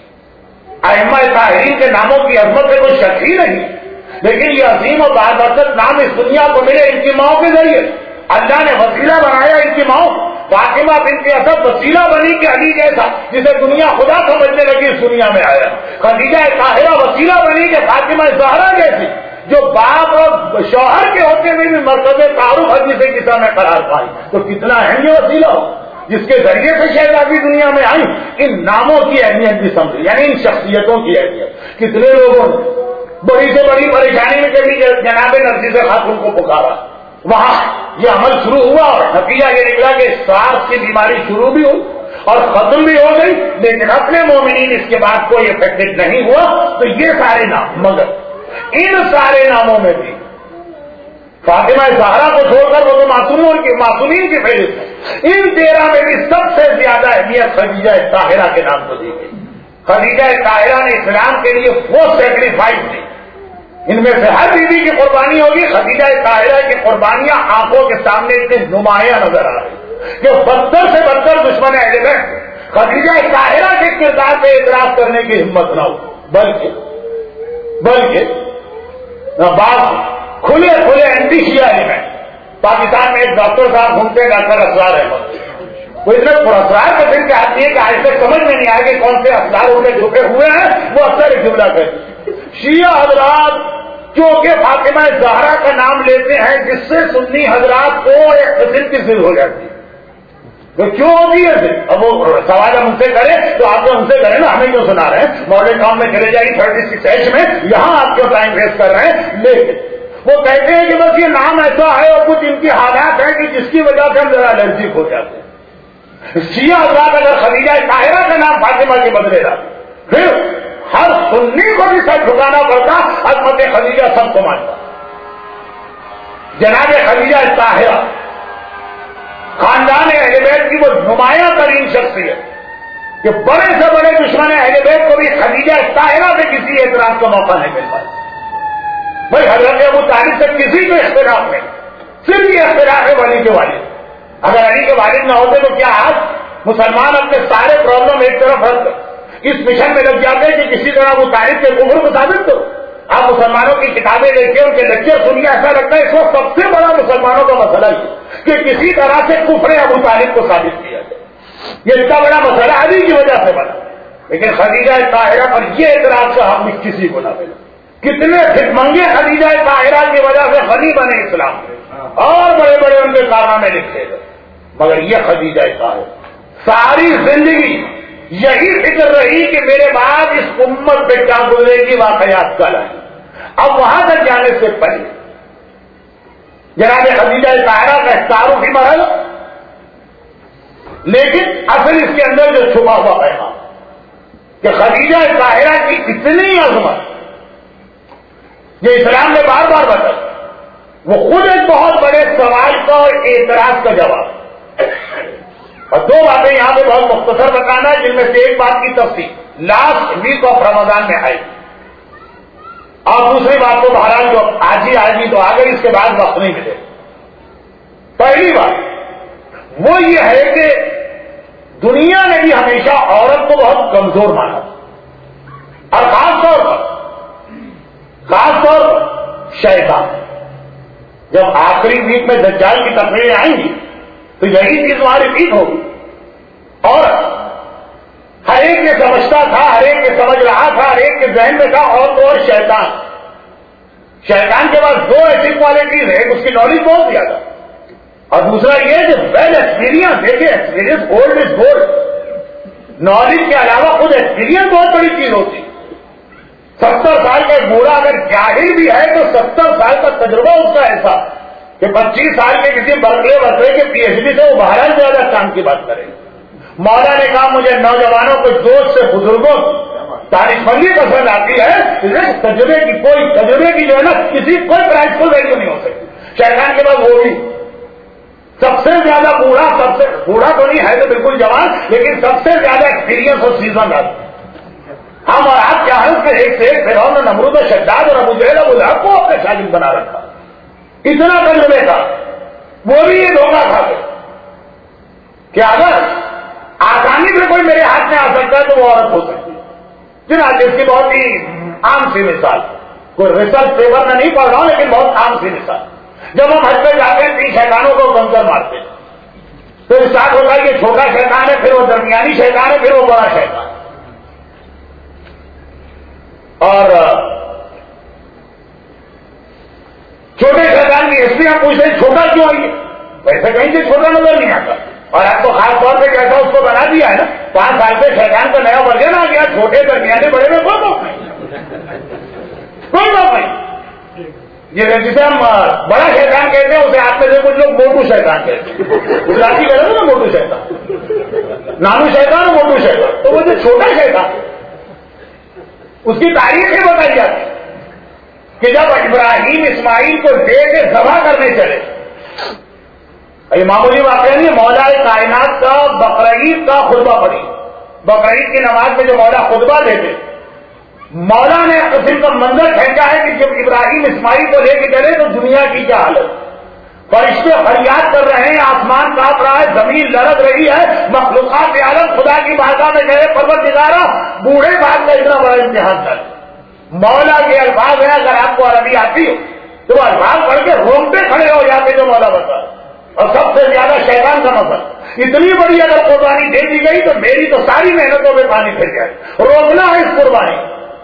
Speaker 2: ائمہ طاہرین کے ناموں کی عظمت سے کوئی شک ہی نہیں، لیکن یہ عظیم و بابرکت نام اس دنیا کو ملے ان کی ماؤں کے ذریعے. اللہ نے وسیلہ بنایا ان کی ماؤں. فاطمہ بنت اسد وسیلہ بنی کہ علی جیسا جسے دنیا خدا سمجھنے لگی اس دنیا میں آیا. خدیجہ طاہرہ وسیلہ بنی کہ فاطمہ زہرا جیسی جو باپ اور شوہر کے ہوتے ہوئے بھی مرتبہ تعارف حدیث سے کسا میں قرار پائی. تو کتنا اہم یہ وسیلہ ہو جس کے ذریعے سے شہزادی دنیا میں آئی. ان ناموں کی اہمیت بھی سمجھی، یعنی ان شخصیتوں کی اہمیت. کتنے لوگوں نے بڑی سے بڑی پریشانی میں کبھی جناب نرگس خاتون کو پکارا، وہاں یہ عمل شروع ہوا اور نتیجہ یہ نکلا کہ سارس کی بیماری شروع بھی ہوئی اور ختم بھی ہو گئی، لیکن اپنے مومنین اس کے بعد کوئی افیکٹڈ نہیں ہوا. تو یہ سارے نام، مگر ان سارے ناموں میں بھی فاطمہ زہرا کو چھوڑ کر وہ تو معصوموں کی معصومین کی فہرست ہے. ان تیرہ میں بھی سب سے زیادہ اہمیت خدیجہ طاہرہ کے نام کو دی گئی. خدیجہ طاہرہ نے اسلام کے لیے وہ سیکریفائس دی. ان میں سے ہر بیوی کی قربانی ہوگی، خدیجہ طاہرہ کی قربانیاں آنکھوں کے سامنے اتنی نمایاں نظر آ رہی کہ بدتر سے بدتر دشمن اہل بیت خدیجہ طاہرہ کے کردار پہ اعتراض کرنے کی ہمت نہ ہو، بلکہ بلکہ بعض کھلے کھلے اینٹی شیعہ ایلیمنٹ پاکستان میں ایک ڈاکٹر صاحب گھومتے ہیں، ڈاکٹر اسرار احمد. وہ اتنے پراسرار قسم کے آدمی ہے کہ آج تک سمجھ میں نہیں آئے کہ کون سے اسرار ان کے جھکے ہوئے ہیں. وہ اکثر ایک جملہ کہتے ہیں، شیعہ حضرات کیونکہ فاطمہ زہرا کا نام لیتے ہیں جس سے سنی حضرات کو ایک قسم کی ضد ہو جاتی ہے. تو کیوں ہوتی ہے؟ اب وہ سوال ہم ان سے کریں تو آپ ہم سے کریں نا، ہمیں کیوں سنا رہے ہیں؟ ماڈل ٹاؤن میں چلے جائیے تھرٹی سکس ایچ میں، یہاں آپ کیوں ٹائم ویسٹ کر رہے ہیں؟ لیکن وہ کہتے ہیں کہ بس یہ نام ایسا ہے اور کچھ ان کی حالات ہیں کہ جس کی وجہ سے ہم ذرا الرجک ہو جاتے ہیں. شیعہ حضرات اگر خدیجہ طاہرہ کا نام فاطمہ کے بدلے رہا پھر ہر سنی کو بھی سر جھکانا پڑتا، عظمت خدیجہ سب کو مانتا. جناب خدیجہ طاہرہ خاندان اہل بیت کی وہ نمایاں ترین شخصیت کہ بڑے سے بڑے دشمن اہل بیت کو بھی خدیجہ طاہرہ سے کسی اعتراض کا موقع نہیں مل پایا. بھائی حضرت ابو طالب سے کسی کو اختلاف نہیں، صرف یہ اختلاف ہے ولی کے والد. اگر علی کے والد نہ ہوتے تو کیا آج مسلمان اپنے سارے پرابلم ایک طرف رکھ کر اس مشن میں لگ جاتے ہیں کہ کسی طرح ابو طالب کے کفر کو ثابت کرو؟ آپ مسلمانوں کی کتابیں دیکھیے، ان کے لیکچر سنیے، ایسا لگتا ہے اس وقت سب سے بڑا مسلمانوں کا مسئلہ یہ کہ کسی طرح سے کفر ابو طالب کو ثابت کیا جائے. یہ اتنا بڑا مسئلہ علی کی وجہ سے بنا، لیکن خدیجہ طاہرہ پر یہ اعتراض کا حق کسی کو نہ ملا. کتنے خدمنگے خدیجہ طاہرہ کی وجہ سے غنی بنے اسلام میں، اور بڑے بڑے ان کے کارنامے لکھے گئے، مگر یہ خدیجہ طاہرہ ساری زندگی یہی فکر رہی کہ میرے بعد اس امت پہ کیا گزرے گی، واقعات کل آئیں. اب وہاں تک جانے سے پہلے جناب خدیجہ طاہرہ کا تعارفی مرحلہ، لیکن اصل اس کے اندر جو چھپا ہوا پیغام کہ خدیجہ طاہرہ کی اتنی عظمت یہ اسلام نے بار بار بتایا، وہ خود ایک بہت بڑے سوال کا اور اعتراض کا جواب. اور دو باتیں یہاں پہ بہت مختصر بتانا ہے، جن میں سے ایک بات کی تفصیل لاسٹ ویک آف رمضان میں آئی، اور دوسری بات تو بہرحال جو آج ہی آج ہی تو آ گئی، اس کے بعد وقت نہیں ملے. پہلی بات وہ یہ ہے کہ دنیا نے بھی ہمیشہ عورت کو بہت کمزور مانا، اور خاص طور پر خاص طور پر شیطان. جب آخری ویک میں دجال کی تقریریں آئیں گی تو یہی چیز وہاں ریپیٹ ہوگی. اور ہر ایک یہ سمجھتا تھا، ہر ایک یہ سمجھ رہا تھا، ہر ایک کے ذہن میں تھا اور تو اور شیطان. شیطان کے پاس دو ایسی کوالٹیز ہے، اس کی نالج بہت زیادہ، اور دوسرا یہ کہ ویل ایکسپیرینس. دیکھیے experience gold is gold. Knowledge کے علاوہ خود ایکسپیرینس بہت بڑی چیز ہوتی. ستر سال کا بوڑھا اگر جاہل بھی ہے تو ستر سال کا تجربہ اس کا ایسا کہ پچیس سال کے کسی برکلے وسلے کے پی ایچ ڈی سے وہ باہر زیادہ کام کی بات کرے. مولا نے کہا مجھے نوجوانوں کو دوست سے بزرگوں تاریخ بندی پسند آتی ہے، تجربے کی کوئی تجربے کی جو ہے نا کسی کوئی پرائز کو ویلیو نہیں ہو سکتی. شیطان کے بعد وہ بھی سب سے زیادہ بوڑھا، سب سے بوڑھا تو نہیں ہے تو بالکل جوان، لیکن سب سے زیادہ ایکسپیرینس اور سیزن آتا. ہم اور آپ کیا ہے اس کے ایک سے ایک فرعون اور نمرود اور شداد اور ابو جہل ابو لہب کو اپنے شاگرد بنا رکھا. اتنا تجربے کا وہ بھی یہ دھوکہ کھا گئے کہ اگر آسانی سے کوئی میرے ہاتھ میں آ سکتا ہے تو وہ عورت ہو سکتی ہے. چنانچہ اس کی بہت ہی عام سی مثال، کوئی ریسرچ پیپر میں نہیں پڑھ رہا ہوں لیکن بہت عام سی مثال. جب ہم حج پہ جاتے ہیں تین شیطانوں کو بنکر مارتے ہیں تو اسٹارٹ ہوتا ہے کہ چھوٹا شیطان ہے، پھر وہ درمیانی شیطان ہے، پھر وہ بڑا شیطان. اور چھوٹے شیطان کی ہسٹری ہم پوچھتے ہیں چھوٹا کیوں آئیے، ویسے کہیں سے چھوٹا نظر نہیں آتا. اور آپ کو خاص طور پہ کیسا اس کو بنا دیا ہے نا، پانچ سال سے شیطان کا نیا ورژن آ گیا، چھوٹے درمیانے بڑے میں کوئی بات نہیں، کوئی بات نہیں. یہ جسے ہم بڑا شیطان کہتے ہیں اسے آپ میں سے کچھ لوگ موٹو شیطان کہتے ہیں. گجراتی کہتے ہیں نا موٹو شیطان، نانو شیطان اور موٹو شیطان. تو وہ جو چھوٹا شیطان اس کی تاریخ یہ بتائی جاتی کہ جب ابراہیم اسماعیل کو دے کے ذبح کرنے چلے، یہ معمولی واقعہ نہیں، مولا کائنات کا بقرعید کا خطبہ پڑھی. بقرعید کی نماز میں جو مولا خطبہ دیتے، مولا نے قسم کا منظر پھینکا ہے کہ جب ابراہیم اسماعیل کو لے کے چلے تو دنیا کی کیا حالت، فرشتے فریاد کر رہے ہیں، آسمان کانپ رہا ہے، زمین لرز رہی ہے، مخلوقات عالم خدا کی بارگاہ میں کہے پروردگارا بوڑھے باپ کا اتنا بڑا امتحان کر. مولا کے الفاظ ہیں، اگر آپ کو عربی آتی ہو تو وہ الفاظ پڑھ کے رومتے کھڑے ہو جاتے جو مولا بتا. اور سب سے زیادہ شیطان کا مسئلہ، اتنی بڑی اگر قربانی دے دی گئی تو میری تو ساری محنتوں میں پانی پھر جائے. روکنا ہے اس قربانی.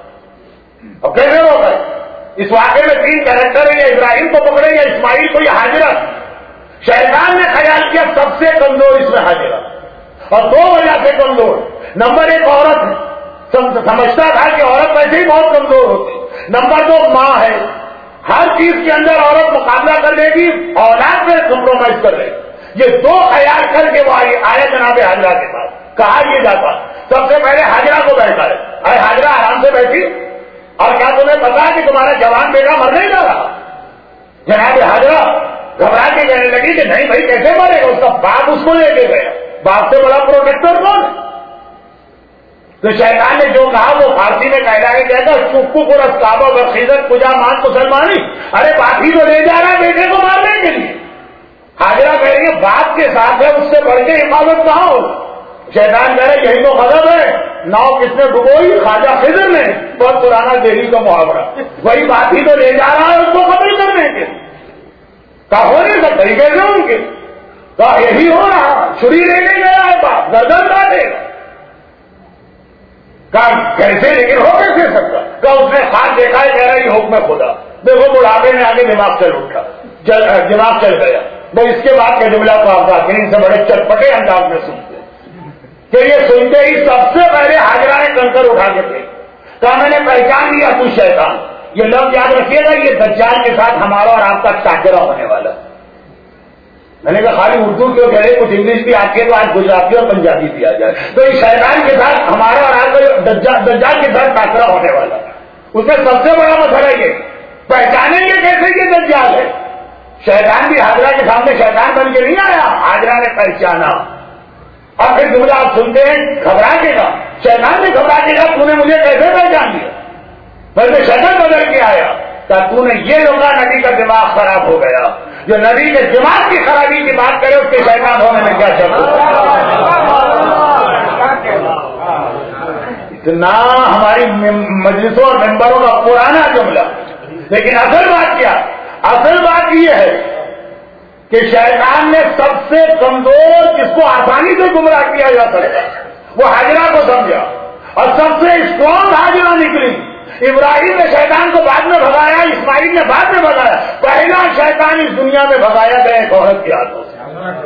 Speaker 2: اور کیسے روکا ہے؟ اس واقعے میں تین کریکٹر ہیں، یا ابراہیم کو پکڑے یا اسماعیل کو یا حاجرہ. شیطان نے خیال کیا سب سے کمزور اس میں حاجرہ، اور دو وجہ سے کمزور. نمبر ایک عورت ہے، سمجھتا تھا کہ عورت ویسے ہی بہت کمزور ہوتی. نمبر دو ماں ہے، ہر چیز کے اندر عورت مقابلہ کر لے گی، اولاد میں کمپرومائز کر لے گی. یہ دو خیال کر کے وہ آئے جناب حاجرہ کے پاس. کہا یہ جاتا سب سے پہلے حاجرہ کو بیٹھا ہے، ارے حاجرہ آرام سے بیٹھی، اور کیا تمہیں پتا کہ تمہارا جوان بیٹا مرنے جا رہا؟ جناب حاجرہ گھبرا کے کہنے لگی کہ نہیں بھائی کیسے مرے گا، اس کا باپ اس کو لے کے گیا. باپ سے بڑا پروٹیکٹر کون ہے؟ تو شیطان نے جو کہا وہ فارسی میں کہہ رہا ہے کہتا چپو کو رس کعبہ بخیزت پجا مان مسلمانی. ارے باپ ہی تو لے جا رہا ہے بیٹے کو مارنے کے لیے. حاجرہ کہہ رہی ہے باپ کے ساتھ ہے، اس سے بڑھ کے حفاظت کہاں ہو. شیطان کہہ رہے یہی تو غضب ہے، ناؤ کس نے ڈبوئی؟ خواجہ خضر نے، بہت پرانا دہلی کا محاورہ، وہی بات ہی تو لے جا رہا ہے اس کو قتل کرنے کے۔ کہا ہو نہیں سکتا ہی کیسے ان کے، کہا یہی ہو رہا، چھری لے کے گیا ہے باپ، گردن کاٹے گا۔ کہا کیسے، لیکن ہو کیسے سکتا؟ کہا اس نے خاص دیکھا ہے، کہہ رہا یہ حکم خدا۔ دیکھو بڑھاپے میں آگے دماغ چل اٹھا، دماغ چل گیا۔ وہ اس کے بعد کا جملہ تو آپ ان سے بڑے چٹپٹے انداز میں سنتے کہ یہ سنتے ہی سب سے پہلے حاجرہ نے کنکر اٹھا کے تھے، کہا میں نے پہچان لیا تو شیطان۔ یہ لفظ یاد رکھیے گا، یہ دجال کے ساتھ ہمارا اور آپ کا ٹاکرا ہونے والا۔ میں نے کہا خالی اردو کیوں کہہ رہے، کچھ انگلش بھی آتی ہے تو آج گجراتی اور پنجابی بھی آ جائے۔ تو اس شیطان کے ساتھ ہمارا اور آپ کا دجال کے ساتھ ٹاکرا ہونے والا، اس میں سب سے بڑا مسئلہ یہ پہچانیں گے کیسے یہ دجال ہے۔ شیطان بھی حاجرہ کے سامنے شیطان بن کے نہیں آیا، حاجرہ نے پہچانا۔ اور پھر جملہ آپ سنتے ہیں گھبرا کے گا، شیطان نے گھبرا کے گا تو نے مجھے کیسے پہچان لیا؟ بلکہ شیطان بدل کے آیا کہ تو نے یہ روکا، نبی کا دماغ خراب ہو گیا۔ جو نبی کے دماغ کی خرابی کی بات کرے اس کے شیطان ہونے میں کیا شک اتنا ہماری مجلسوں اور ممبروں کا پرانا جملہ۔ لیکن اصل بات کیا؟ اصل بات یہ ہے کہ شیطان نے سب سے کمزور جس کو آسانی سے گمراہ کیا جا سکتا وہ حاجرہ کو سمجھا، اور سب سے اسٹرانگ حاجرہ نکلی۔ ابراہیم نے شیطان کو بعد میں بھگایا، اسماعیل نے بعد میں بھگایا، پہلا شیطان اس دنیا میں بھگایا گیا ایک عورت کی ہاتھوں سے۔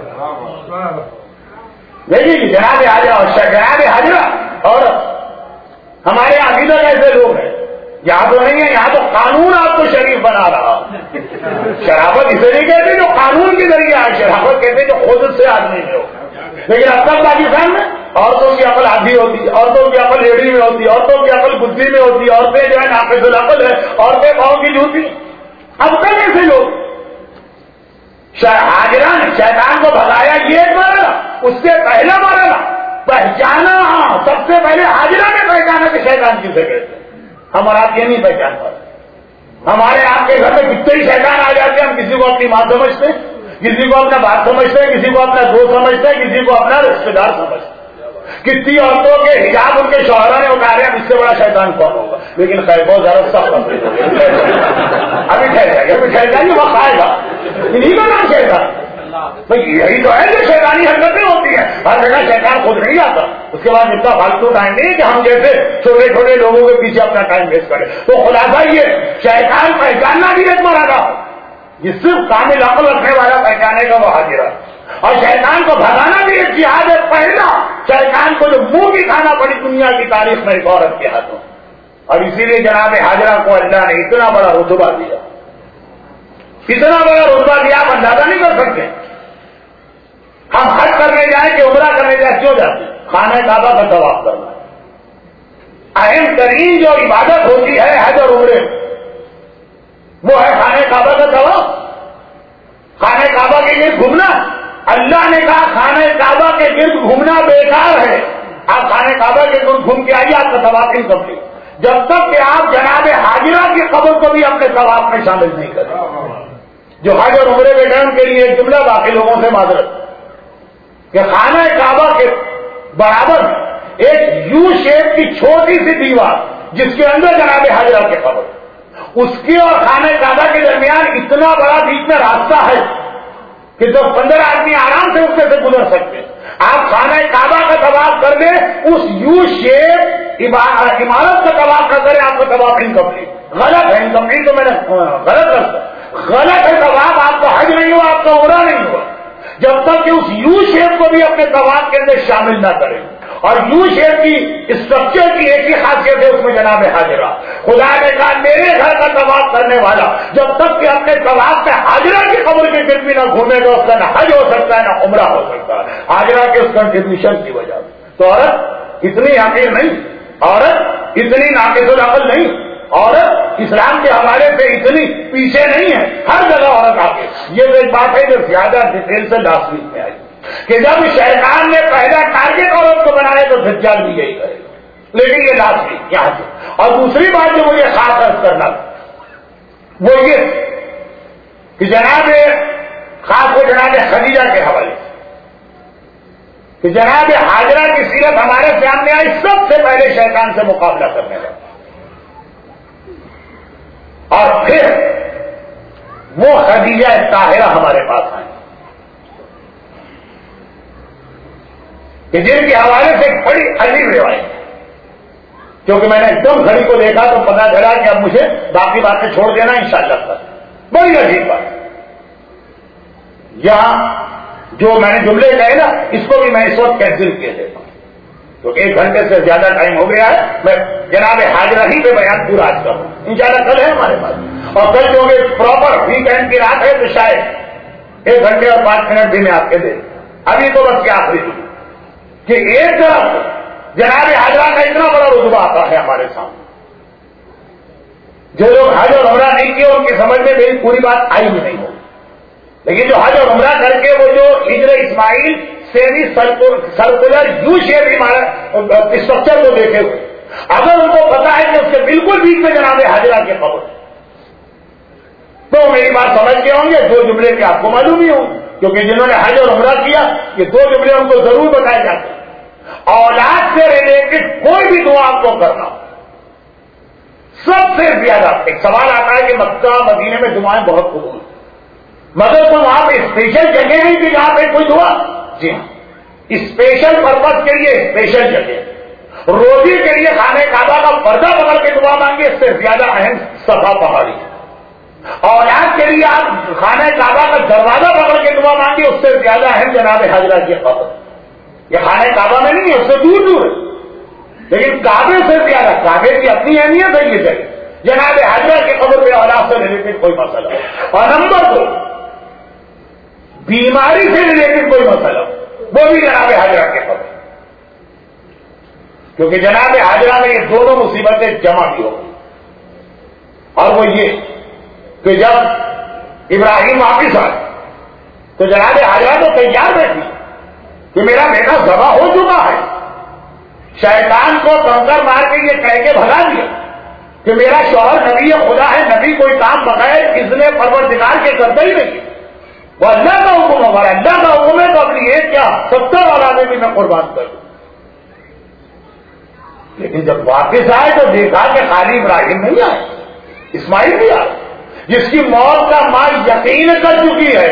Speaker 2: دیکھیے جناب حاجرہ اور جناب حاجرہ عورت۔ ہمارے عقیدہ ایسے لوگ ہیں، یہاں تو نہیں ہے، یہاں تو قانون آپ کو شریف بنا رہا۔ شرافت اسے نہیں کہتے جو قانون کے ذریعے ہے، شرافت کہتے جو خود سے آدمی میں ہو۔ لیکن اب تک پاکستان میں عورتوں کی عقل آدھی ہوتی ہے، عورتوں کی عقل ایڑی میں ہوتی ہے، عورتوں کی عقل بدھی میں ہوتی ہے، عورتیں جو ہے ناقص العقل ہے، عورتیں پاؤں کی جوتی۔ اب تک ایسے لوگ حاجرہ نے شیطان کو بھگایا، یہ ایک مرحلہ، اس سے پہلا مرحلہ پہچانا۔ ہاں سب سے پہلے حاجرہ نے پہچانا کہ شیطان کسے کہتے ہیں۔ ہم اور آپ یہ نہیں پہچان پاتے۔ ہمارے آپ کے گھر میں کتنے ہی شیطان آ جاتے ہیں، ہم کسی کو اپنی ماں سمجھتے ہیں، کسی کو اپنا باپ سمجھتے ہیں، کسی کو اپنا دوست سمجھتے ہیں، کسی کو اپنا رشتے دار سمجھتے ہیں۔ کتنی عورتوں کے حجاب ان کے شوہروں نے اتارے، اب اس سے بڑا شیطان کون ہوگا؟ لیکن خیر بہت زیادہ سخت ابھی ٹھہر جائے گا، ابھی ٹھہر جائے گا، وقت آئے گا، انہیں کا نام شیطان۔ یہی تو ہے جو شیطانی حرکتیں ہوتی ہیں، ہر جگہ شیطان خود نہیں آتا۔ اس کے بعد اتنا فالتو ٹائم نہیں کہ ہم جیسے چھوٹے چھوٹے لوگوں کے پیچھے اپنا ٹائم ویسٹ کریں۔ تو خلاصہ یہ شیطان پہچاننا بھی ایک مرحلہ، جس صرف کامل عقل رکھنے والا پہچانے کا وہ حاضرہ، اور شیطان کو بھگانا بھی ایک جہاد ہے۔ پہلا شیطان کو جو منہ کی کھانا پڑی دنیا کی تاریخ میں ایک عورت کے ہاتھوں، اور اسی لیے جناب حاجرہ کو اللہ نے اتنا بڑا رتبہ دیا، اتنا بڑا رتبہ دیا آپ اندازہ نہیں کر سکتے۔ ہم حج کرنے جائیں کہ عمرہ کرنے جائیں کیوں جاتے ہیں؟ خانہ کعبہ کا طواف کرنا اہم ترین جو عبادت ہوتی ہے حج اور عمرے، وہ ہے خانہ کعبہ کا طواف، خانہ کعبہ کے گرد گھومنا۔ اللہ نے کہا خانہ کعبہ کے گرد گھومنا بیکار ہے، آپ خانہ کعبہ کے گرد گھوم کے آئیے، آپ کا طواف نہیں کمپلیٹ جب تک کہ آپ جناب حاجرہ کی قبر کو بھی اپنے طواف میں شامل نہیں کریں۔ جو حج اور عمرے میں گئے ان کے لیے ایک جملہ باقی لوگوں سے معذرت کہ خانہ کعبہ کے برابر ایک یو شیپ کی چھوٹی سی دیوار جس کے اندر جناب حاجرہ کے قبر، اس کے اور خانہ کعبہ کے درمیان اتنا بڑا بیچ میں راستہ ہے کہ دس پندرہ آدمی آرام سے اس سے گزر سکتے ہیں۔ آپ خانہ کعبہ کا طواف کر لیں، اس یو شیپ عمارت کا طواف نہ کریں، آپ کا طواف انکمپلیٹ، غلط ہے۔ انکمپلیٹ تو میں نے غلط رکھا، غلط ہے طواف، آپ کا حج نہیں ہوا، آپ کا عمرہ نہیں ہوا جب تک کہ اس یو شیپ کو بھی اپنے طواف کے اندر شامل نہ کریں۔ اور یو شیپ کی اسٹرکچر کی ایک ہی خاصیت ہے اس میں جناب حاجرہ، خدا نے کہا میرے گھر کا طواف کرنے والا جب تک کہ اپنے طواف میں حاجرہ کی قبر کے گرد بھی نہ گھومے گا اس کا نہ حج ہو سکتا ہے نہ عمرہ ہو سکتا ہے، حاجرہ کے اس کنٹریبیوشن کی وجہ سے۔ تو عورت اتنی حقیر نہیں، عورت اتنی ناقص العقل نہیں، عورت اسلام کے حوالے سے اتنی پیچھے نہیں ہے، ہر جگہ عورت آگے۔ یہ تو ایک بات ہے جو زیادہ ڈیٹیل سے لاسٹ ویک میں آئی کہ جب شیطان نے پہلا ٹارگیٹ عورت کو بنایا تو دجال بھی یہی کرے گا، لیکن یہ لاسٹ ویک یہاں سے۔ اور دوسری بات جو مجھے خاص عرض کرنا وہ یہ کہ جناب خاص کو جناب خدیجہ کے حوالے سے کہ جناب حاجرہ کی سیرت ہمارے سامنے آئی، سب سے پہلے شیطان سے مقابلہ کرنے لگا، اور پھر وہ خدیجہ طاہرہ ہمارے پاس آئی کہ جن کے حوالے سے ایک بڑی عجیب روایت ہے، کیونکہ میں نے ایک دم گھڑی کو دیکھا تو پتا چلا کہ اب مجھے باقی باتیں چھوڑ دینا انشاءاللہ تک. بڑی عجیب بات. یہاں جو میں نے جملے کہے نا، اس کو بھی میں اس وقت کینسل کیے دیتا ہوں، تو ایک گھنٹے سے زیادہ ٹائم ہو گیا ہے. میں جناب حاجرہ ہی پہ بیان پورا آج کروں انشاءاللہ. کل ہے ہمارے پاس، اور کل جو پراپر ویکینڈ کی رات ہے تو شاید ایک گھنٹے اور پانچ منٹ بھی میں آپ کے دے. ابھی تو بس کیا آخری کہ ایک طرف جناب حاجرہ کا اتنا بڑا رتبہ آتا ہے ہمارے سامنے، جو لوگ حج اور عمرہ نہیں کیے ان کی سمجھ میں میری پوری بات آئی بھی نہیں ہوگی، لیکن جو حج اور عمرہ کر کے وہ جو ہجر اسماعیل semi circular U shape structure کو دیکھے ہوئے، اگر ان کو پتا ہے کہ اس کے بالکل بیچ میں جناب حاجرہ کے قبر تو میری بات سمجھ کے ہوں گے. دو جملے کے آپ کو معلوم ہی ہوں، کیونکہ جنہوں نے حج اور عمرہ کیا یہ دو جملے ان کو ضرور بتائے جاتے ہیں. اولاد سے ریلیٹڈ کوئی بھی دعا آپ کو کرنا، سب سے زیادہ ایک سوال آتا ہے کہ مکہ مدینے میں دعائیں بہت قبول، مگر کوئی وہاں پہ اسپیشل جگہ نہیں تھی جہاں پہ کوئی دعا؟ جی ہاں، اسپیشل پرپز کے لیے اسپیشل جگہ. روزی کے لیے خانہ کعبہ کا پردہ پکڑ کے دعا مانگے، اس سے زیادہ اہم صفا پہاڑی ہے. اولاد کے لیے آپ خانہ کعبہ کا دروازہ پکڑ کے دعا مانگے، اس سے زیادہ اہم جناب حاجرہ کی قبر. یہ خانہ کعبہ میں نہیں ہے، اس سے دور دور ہے، لیکن کعبے سے زیادہ کعبے کی اپنی اہمیت ہے. یہ جگہ جناب حاجرہ کی قبر پہ اولاد سے ریلیٹڈ کوئی مسئلہ ہے. اور نمبر دو، بیماری سے ریلیٹڈ کوئی مسئلہ وہ بھی جناب حاجرہ کے قبر، کیونکہ جناب حاجرہ میں یہ دونوں مصیبتیں جمع بھی ہوگی. اور وہ یہ کہ جب ابراہیم واپس آئے تو جناب حاجرہ تو تیار بیٹھی کہ میرا بیٹا ذبح ہو چکا ہے. شیطان کو کنکر مار کے یہ کہہ کے بھگا دیا کہ میرا شوہر نبی خدا ہے، نبی کوئی کام بغیر اذن پروردگار کے کرتا ہی نہیں. وہ اللہ کا حکم ہمارا، اللہ کا حکم ہے تو اپنی ایک کیا ستر اولادیں بھی میں قربان کر دوں. لیکن جب واپس آئے تو دیکھا کہ خالی ابراہیم نہیں آئے، اسماعیل بھی آئے، جس کی موت کا ماں یقین کر چکی ہے.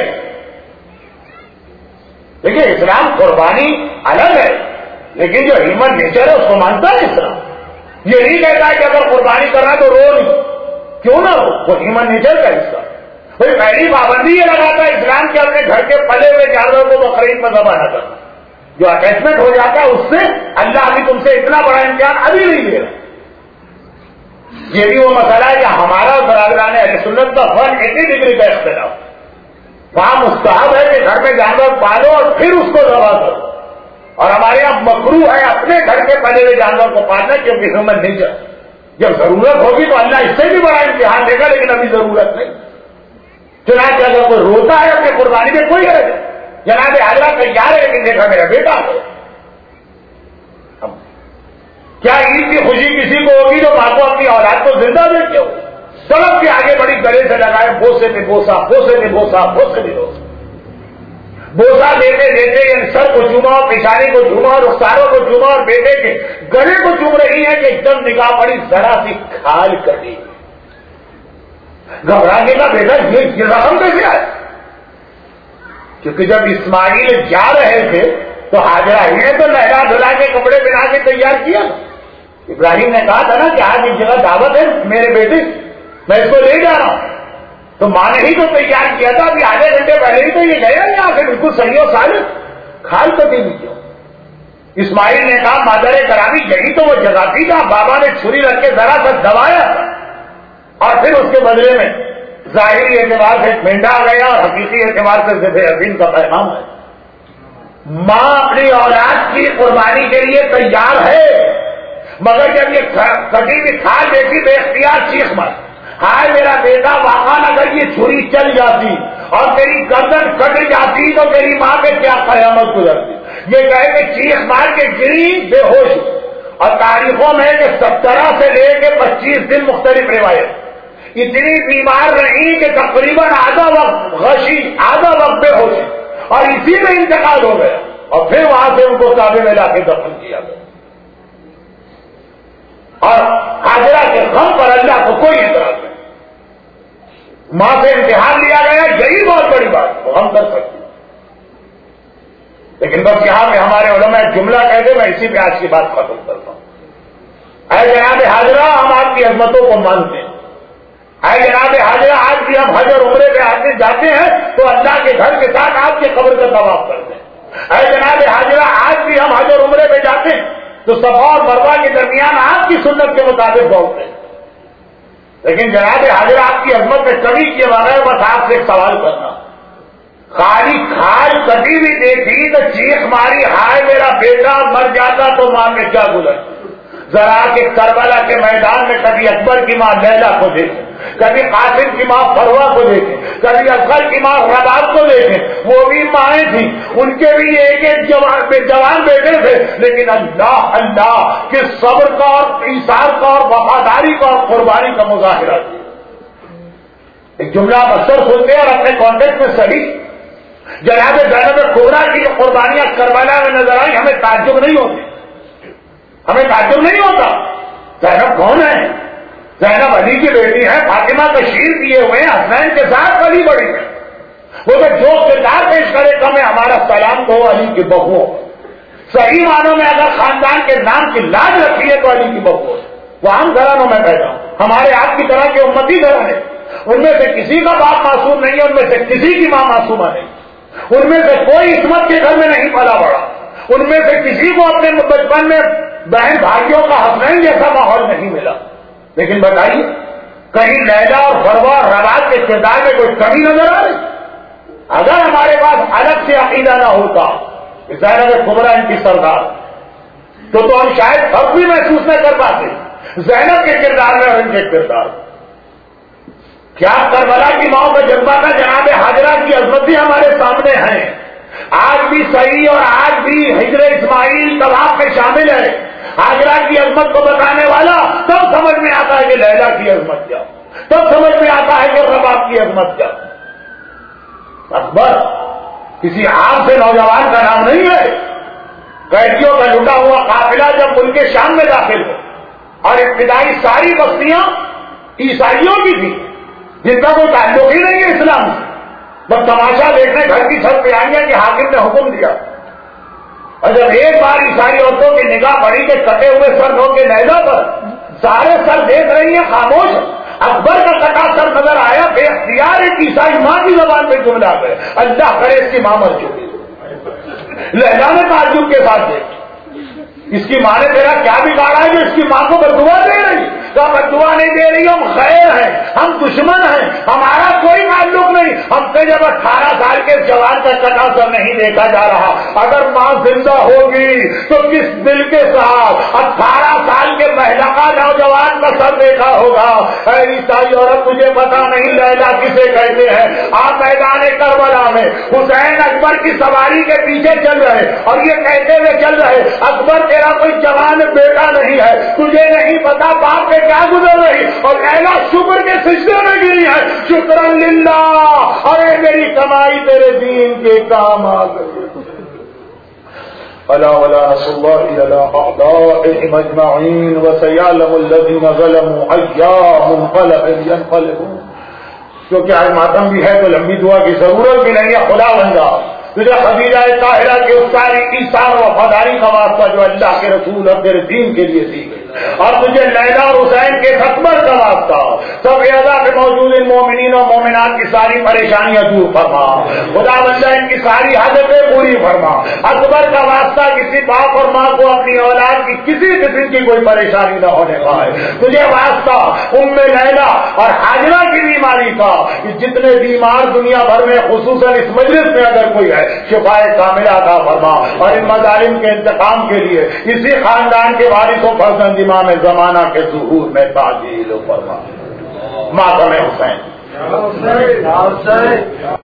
Speaker 2: دیکھیے اسلام قربانی الگ ہے، لیکن جو ہیومن نیچر ہے اس کو مانتا ہے اسلام. یہ نہیں کہتا ہے کہ اگر قربانی کرنا تو رو نہیں، کیوں نہ ہو، وہ ہیومن نیچر کا حصہ. کوئی پہلی پابندی یہ لگاتا ہے اسلام کے اپنے گھر کے پلے ہوئے جانوروں کو بقرعید میں ذبح نہ کرنا. جو اٹیچمنٹ ہو جاتا ہے اس سے اللہ ابھی تم سے اتنا بڑا امتحان ابھی نہیں لے رہا. یہ بھی وہ مسئلہ ہے کہ ہمارا برادران اہل سنت کا ون ایٹی ڈگری کا اختلاف. وہاں مستحب ہے کہ گھر میں جانور پالو اور پھر اس کو ذبح کرو، اور ہمارے یہاں مکروہ ہے اپنے گھر کے پلے ہوئے جانور کو پالنا، کیونکہ ہیومن نیچر. جب ضرورت ہوگی تو اللہ اس سے بھی بڑا امتحان دے گا، لیکن ابھی ضرورت نہیں. چنانچہ اگر کوئی روتا ہے اپنی قربانی میں کوئی حرج ہے. جناب حاجرہ تیار ہے لیکن دیکھا میرا بیٹا ہے. کیا عید کی خوشی کسی کو ہوگی جو ماں کو اپنی اولاد کو زندہ دیکھتے ہو؟ سڑک کے آگے بڑی گلے سے لگائے بوسے میں بوسا، بوسے میں بوسا، بوسے میں بوسا، بوسا دیتے دیتے سر کو چوما، پیشانی کو چوما، رخساروں کو چوما، اور بیٹے کے گلے کو چوم رہی ہے کہ ایک دم نگاہ پڑی ذرا سی کھال کر دی. گھبرانے کا بیٹا یہ رقم کیسے آئے؟ کیونکہ جب اسماعیل جا رہے تھے تو حاجرہ ہی نے تو لہلا دھلا کے کپڑے پہنا کے تیار کیا. ابراہیم نے کہا تھا نا کہ آج ایک جگہ دعوت ہے میرے بیٹے، میں اس کو لے جا رہا ہوں. تو ماں نے ہی تو تیار کیا تھا، ابھی آدھے گھنٹے پہلے ہی تو یہ گیا یہاں سے بالکل صحیح و سالم، کھال کٹی نہیں کیوں. اسماعیل نے کہا مادر کرامی یہی تو وہ جگہ تھی جہاں بابا نے چھری رکھ کے ذرا سا دبایا تھا، اور پھر اس کے بدلے میں ظاہری اعتبار سے مینڈا آ گیا اور حقیقی اعتبار سے ذبح عظیم کا پیغام ہے. ماں اپنی اولاد کی قربانی کے لیے تیار ہے، مگر جب یہ کٹی ہوئی کھال دیکھی بے اختیار چیخ مار، ہائے میرا بیٹا، واقعہ اگر یہ چھری چل جاتی اور تیری گردن کٹ جاتی تو تیری ماں پہ کیا قیامت گزرتی. یہ کہے کہ چیخ مار کے گری بے ہوش. اور تاریخوں میں کہ سترہ سے لے کے پچیس دن مختلف روایت اتنی بیمار رہی کہ تقریباً آدھا وقت غشی، آدھا وقت بے ہوشی، اور اسی میں انتقال ہو گیا. اور پھر وہاں سے ان کو کعبے میں لا کے دفن کیا گیا. اور حاجرہ کے غم پر اللہ کو کوئی اعتراض نہیں. ماں سے امتحان لیا گیا, یہی بہت بڑی بات وہ ہم کر سکتے. لیکن بس یہاں پہ ہمارے علماء ایک جملہ کہہ دے, میں اسی پہ آج کی بات ختم کرتا ہوں. اے جناب حاجرہ, ہم آپ کی عظمتوں کو مانتے ہیں. اے جناب حاجرہ, آج بھی ہم حج اور عمرے پہ آتے جاتے ہیں تو اللہ کے گھر کے ساتھ آپ کے قبر کا طواف کرتے ہیں. اے جناب حاجرہ, آج بھی ہم حج اور عمرے پہ جاتے ہیں تو صفا اور مروہ کے درمیان آپ کی سنت کے مطابق دوڑتے ہیں. لیکن جناب حاجرہ, آپ کی عظمت میں کمی کیے بغیر بس آپ سے ایک سوال کرنا, خالی کھال کبھی بھی دیکھی تو چیخ ماری, ہائے میرا بیٹا مر جاتا تو ماں میں کیا گزرتی. ذرا کہ کربلا کے میدان میں کبھی اکبر کی ماں لیلا کو دیکھیں, کبھی قاسم کی ماں فروا کو دیکھیں, کبھی اصغر کی ماں رباب کو دیکھیں. وہ بھی مائیں تھیں, ان کے بھی ایک ایک جوان جوان بیٹے تھے, لیکن اللہ اللہ کہ صبر کا اور ایثار کا اور وفاداری کا اور قربانی کا مظاہرہ کیا. ایک جملہ آپ اکثر سنتے ہیں اور اپنے کانٹیکٹ میں صحیح. جناب زینب کبریٰ کی قربانیاں کربلا میں نظر آئی, ہمیں تعجب نہیں ہوتی, ہمیں تعجب نہیں ہوتا. زینب کون ہے؟ زینب علی کی بیٹی ہے, فاطمہ تشریف کیے ہوئے ہیں, حسنین کے ساتھ علی بڑی ہے. وہ تو جو کردار پیش کرے کم ہے, ہمارا سلام تو علی کی بہو. صحیح معنوں میں اگر خاندان کے نام کی لاج رکھی ہے تو علی کی بہو. وہ عام گھرانوں میں پیدا ہوں, ہمارے آپ کی طرح کے امتی گھر ہیں, ان میں سے کسی کا باپ معصوم نہیں ہے, ان میں سے کسی کی ماں معصومہ نہیں, ان میں سے کوئی عصمت کے گھر میں نہیں پلا بڑا, ان میں سے کسی کو اپنے بچپن میں بہن بھائیوں کا حسنین جیسا ماحول نہیں ملا. لیکن بتائیے, کہیں لیلا اور فروا اور رباب کے کردار میں کوئی کمی نظر آ رہی؟ اگر ہمارے پاس الگ سے عقیدہ نہ ہوتا کہ زینب کبریٰ ان کی سردار, تو تو ہم شاید فرق بھی محسوس نہ کر پاتے زینب کے کردار میں اور ان کے کردار. کیا کربلا کی ماں کا جذبہ تھا؟ جناب حاجرہ کی عظمت بھی ہمارے سامنے ہے. آج بھی صحیح اور آج بھی ہجر اسماعیل طواف میں شامل ہے. حاجرہ کی عظمت کو بتانے والا تب سمجھ میں آتا ہے کہ لیلا کی عظمت کیا, تب سمجھ میں آتا ہے کہ رباب کی عظمت کیا. اکبر کسی عام سے نوجوان کا نام نہیں ہے. قیدیوں کا لٹا ہوا قافلہ جب ملک شام میں داخل ہو اور ابتدائی ساری بستیاں عیسائیوں کی تھی جن کا کوئی تعلق ہی نہیں ہے اسلام سے, بس تماشا دیکھنے گھر کی چھت پہ آئی ہے کہ حاکم نے حکم دیا. اور جب ایک بار عیسائی عورتوں کی نگاہ پڑی کہ کٹے ہوئے سر ہو کے لیلا پر, سارے سر دیکھ رہی ہیں خاموش. اکبر کا کٹا سر نظر آیا, بے اختیار ایک عیسائی ماں کی زبان پہ جملہ گئے, اللہ کرے اس کی ماں مر چکی. لیلا نے تعجب کے ساتھ دیکھ, اس کی ماں نے تیرا کیا بگاڑا ہے جو اس کی ماں کو بددعا دے رہی؟ کہا بددعا نہیں دے رہی, ہم خیر ہیں, ہم دشمن ہیں, ہمارا کوئی تعلق نہیں. ہم سے جب اٹھارہ سال کے جوان کا کٹا سر نہیں دیکھا جا رہا, اگر ماں زندہ ہوگی تو کس دل کے ساتھ اٹھارہ سال کے مہلکہ نوجوان کا سر دیکھا ہوگا. اے عیسائی عورت, تجھے پتا نہیں لیلا کسے کہتے ہیں؟ آپ میدان کربلا میں حسین اکبر کی سواری کے پیچھے چل رہے اور یہ کہتے ہوئے چل رہے, اکبر تیرا کوئی جوان بیٹا نہیں ہے, تجھے نہیں پتا باپ پہ کیا گزر رہی, اور لیلا شکر کے سجدے میں گری ہے, شکرن للہ, ارے میری کمائی تیرے دین کے کام آ گئی. الا ولا رسول الله الى اعدائهم اجمعين وسيعلم الذين ظلموا ايا منقلب ينقلبون. کیونکہ آج ماتم بھی ہے تو لمبی دعا کی ضرورت بھی نہیں ہے. خدا بندہ تجھے خدیجہ طاہرہ کے اس ساری ایثار و وفاداری کا واسطہ جو اللہ کے رسول اور تیرے دین کے لیے دی گئی, اور تجھے لیلا اور حسین کے اکبر کا واسطہ سب اعضاء کے موجود مومنین و مومنات کی ساری پریشانیاں دور فرما. خدا بندہ ان کی ساری حاجتیں پوری فرما. اکبر کا واسطہ کسی باپ اور ماں کو اپنی اولاد کی کسی قسم کی کوئی پریشانی نہ ہونے پائے. تجھے واسطہ ام لیلا اور حاجرہ کی بیماری کا, جتنے بیمار دنیا بھر میں خصوصاً اس مجلس میں اگر کوئی ہے شفائے کاملہ عطا فرما, اور ان مظالم کے انتقام کے لیے اسی خاندان کے وارث و فرزند امام زمانہ کے ظہور میں تعجیل فرما. ماتم حسین.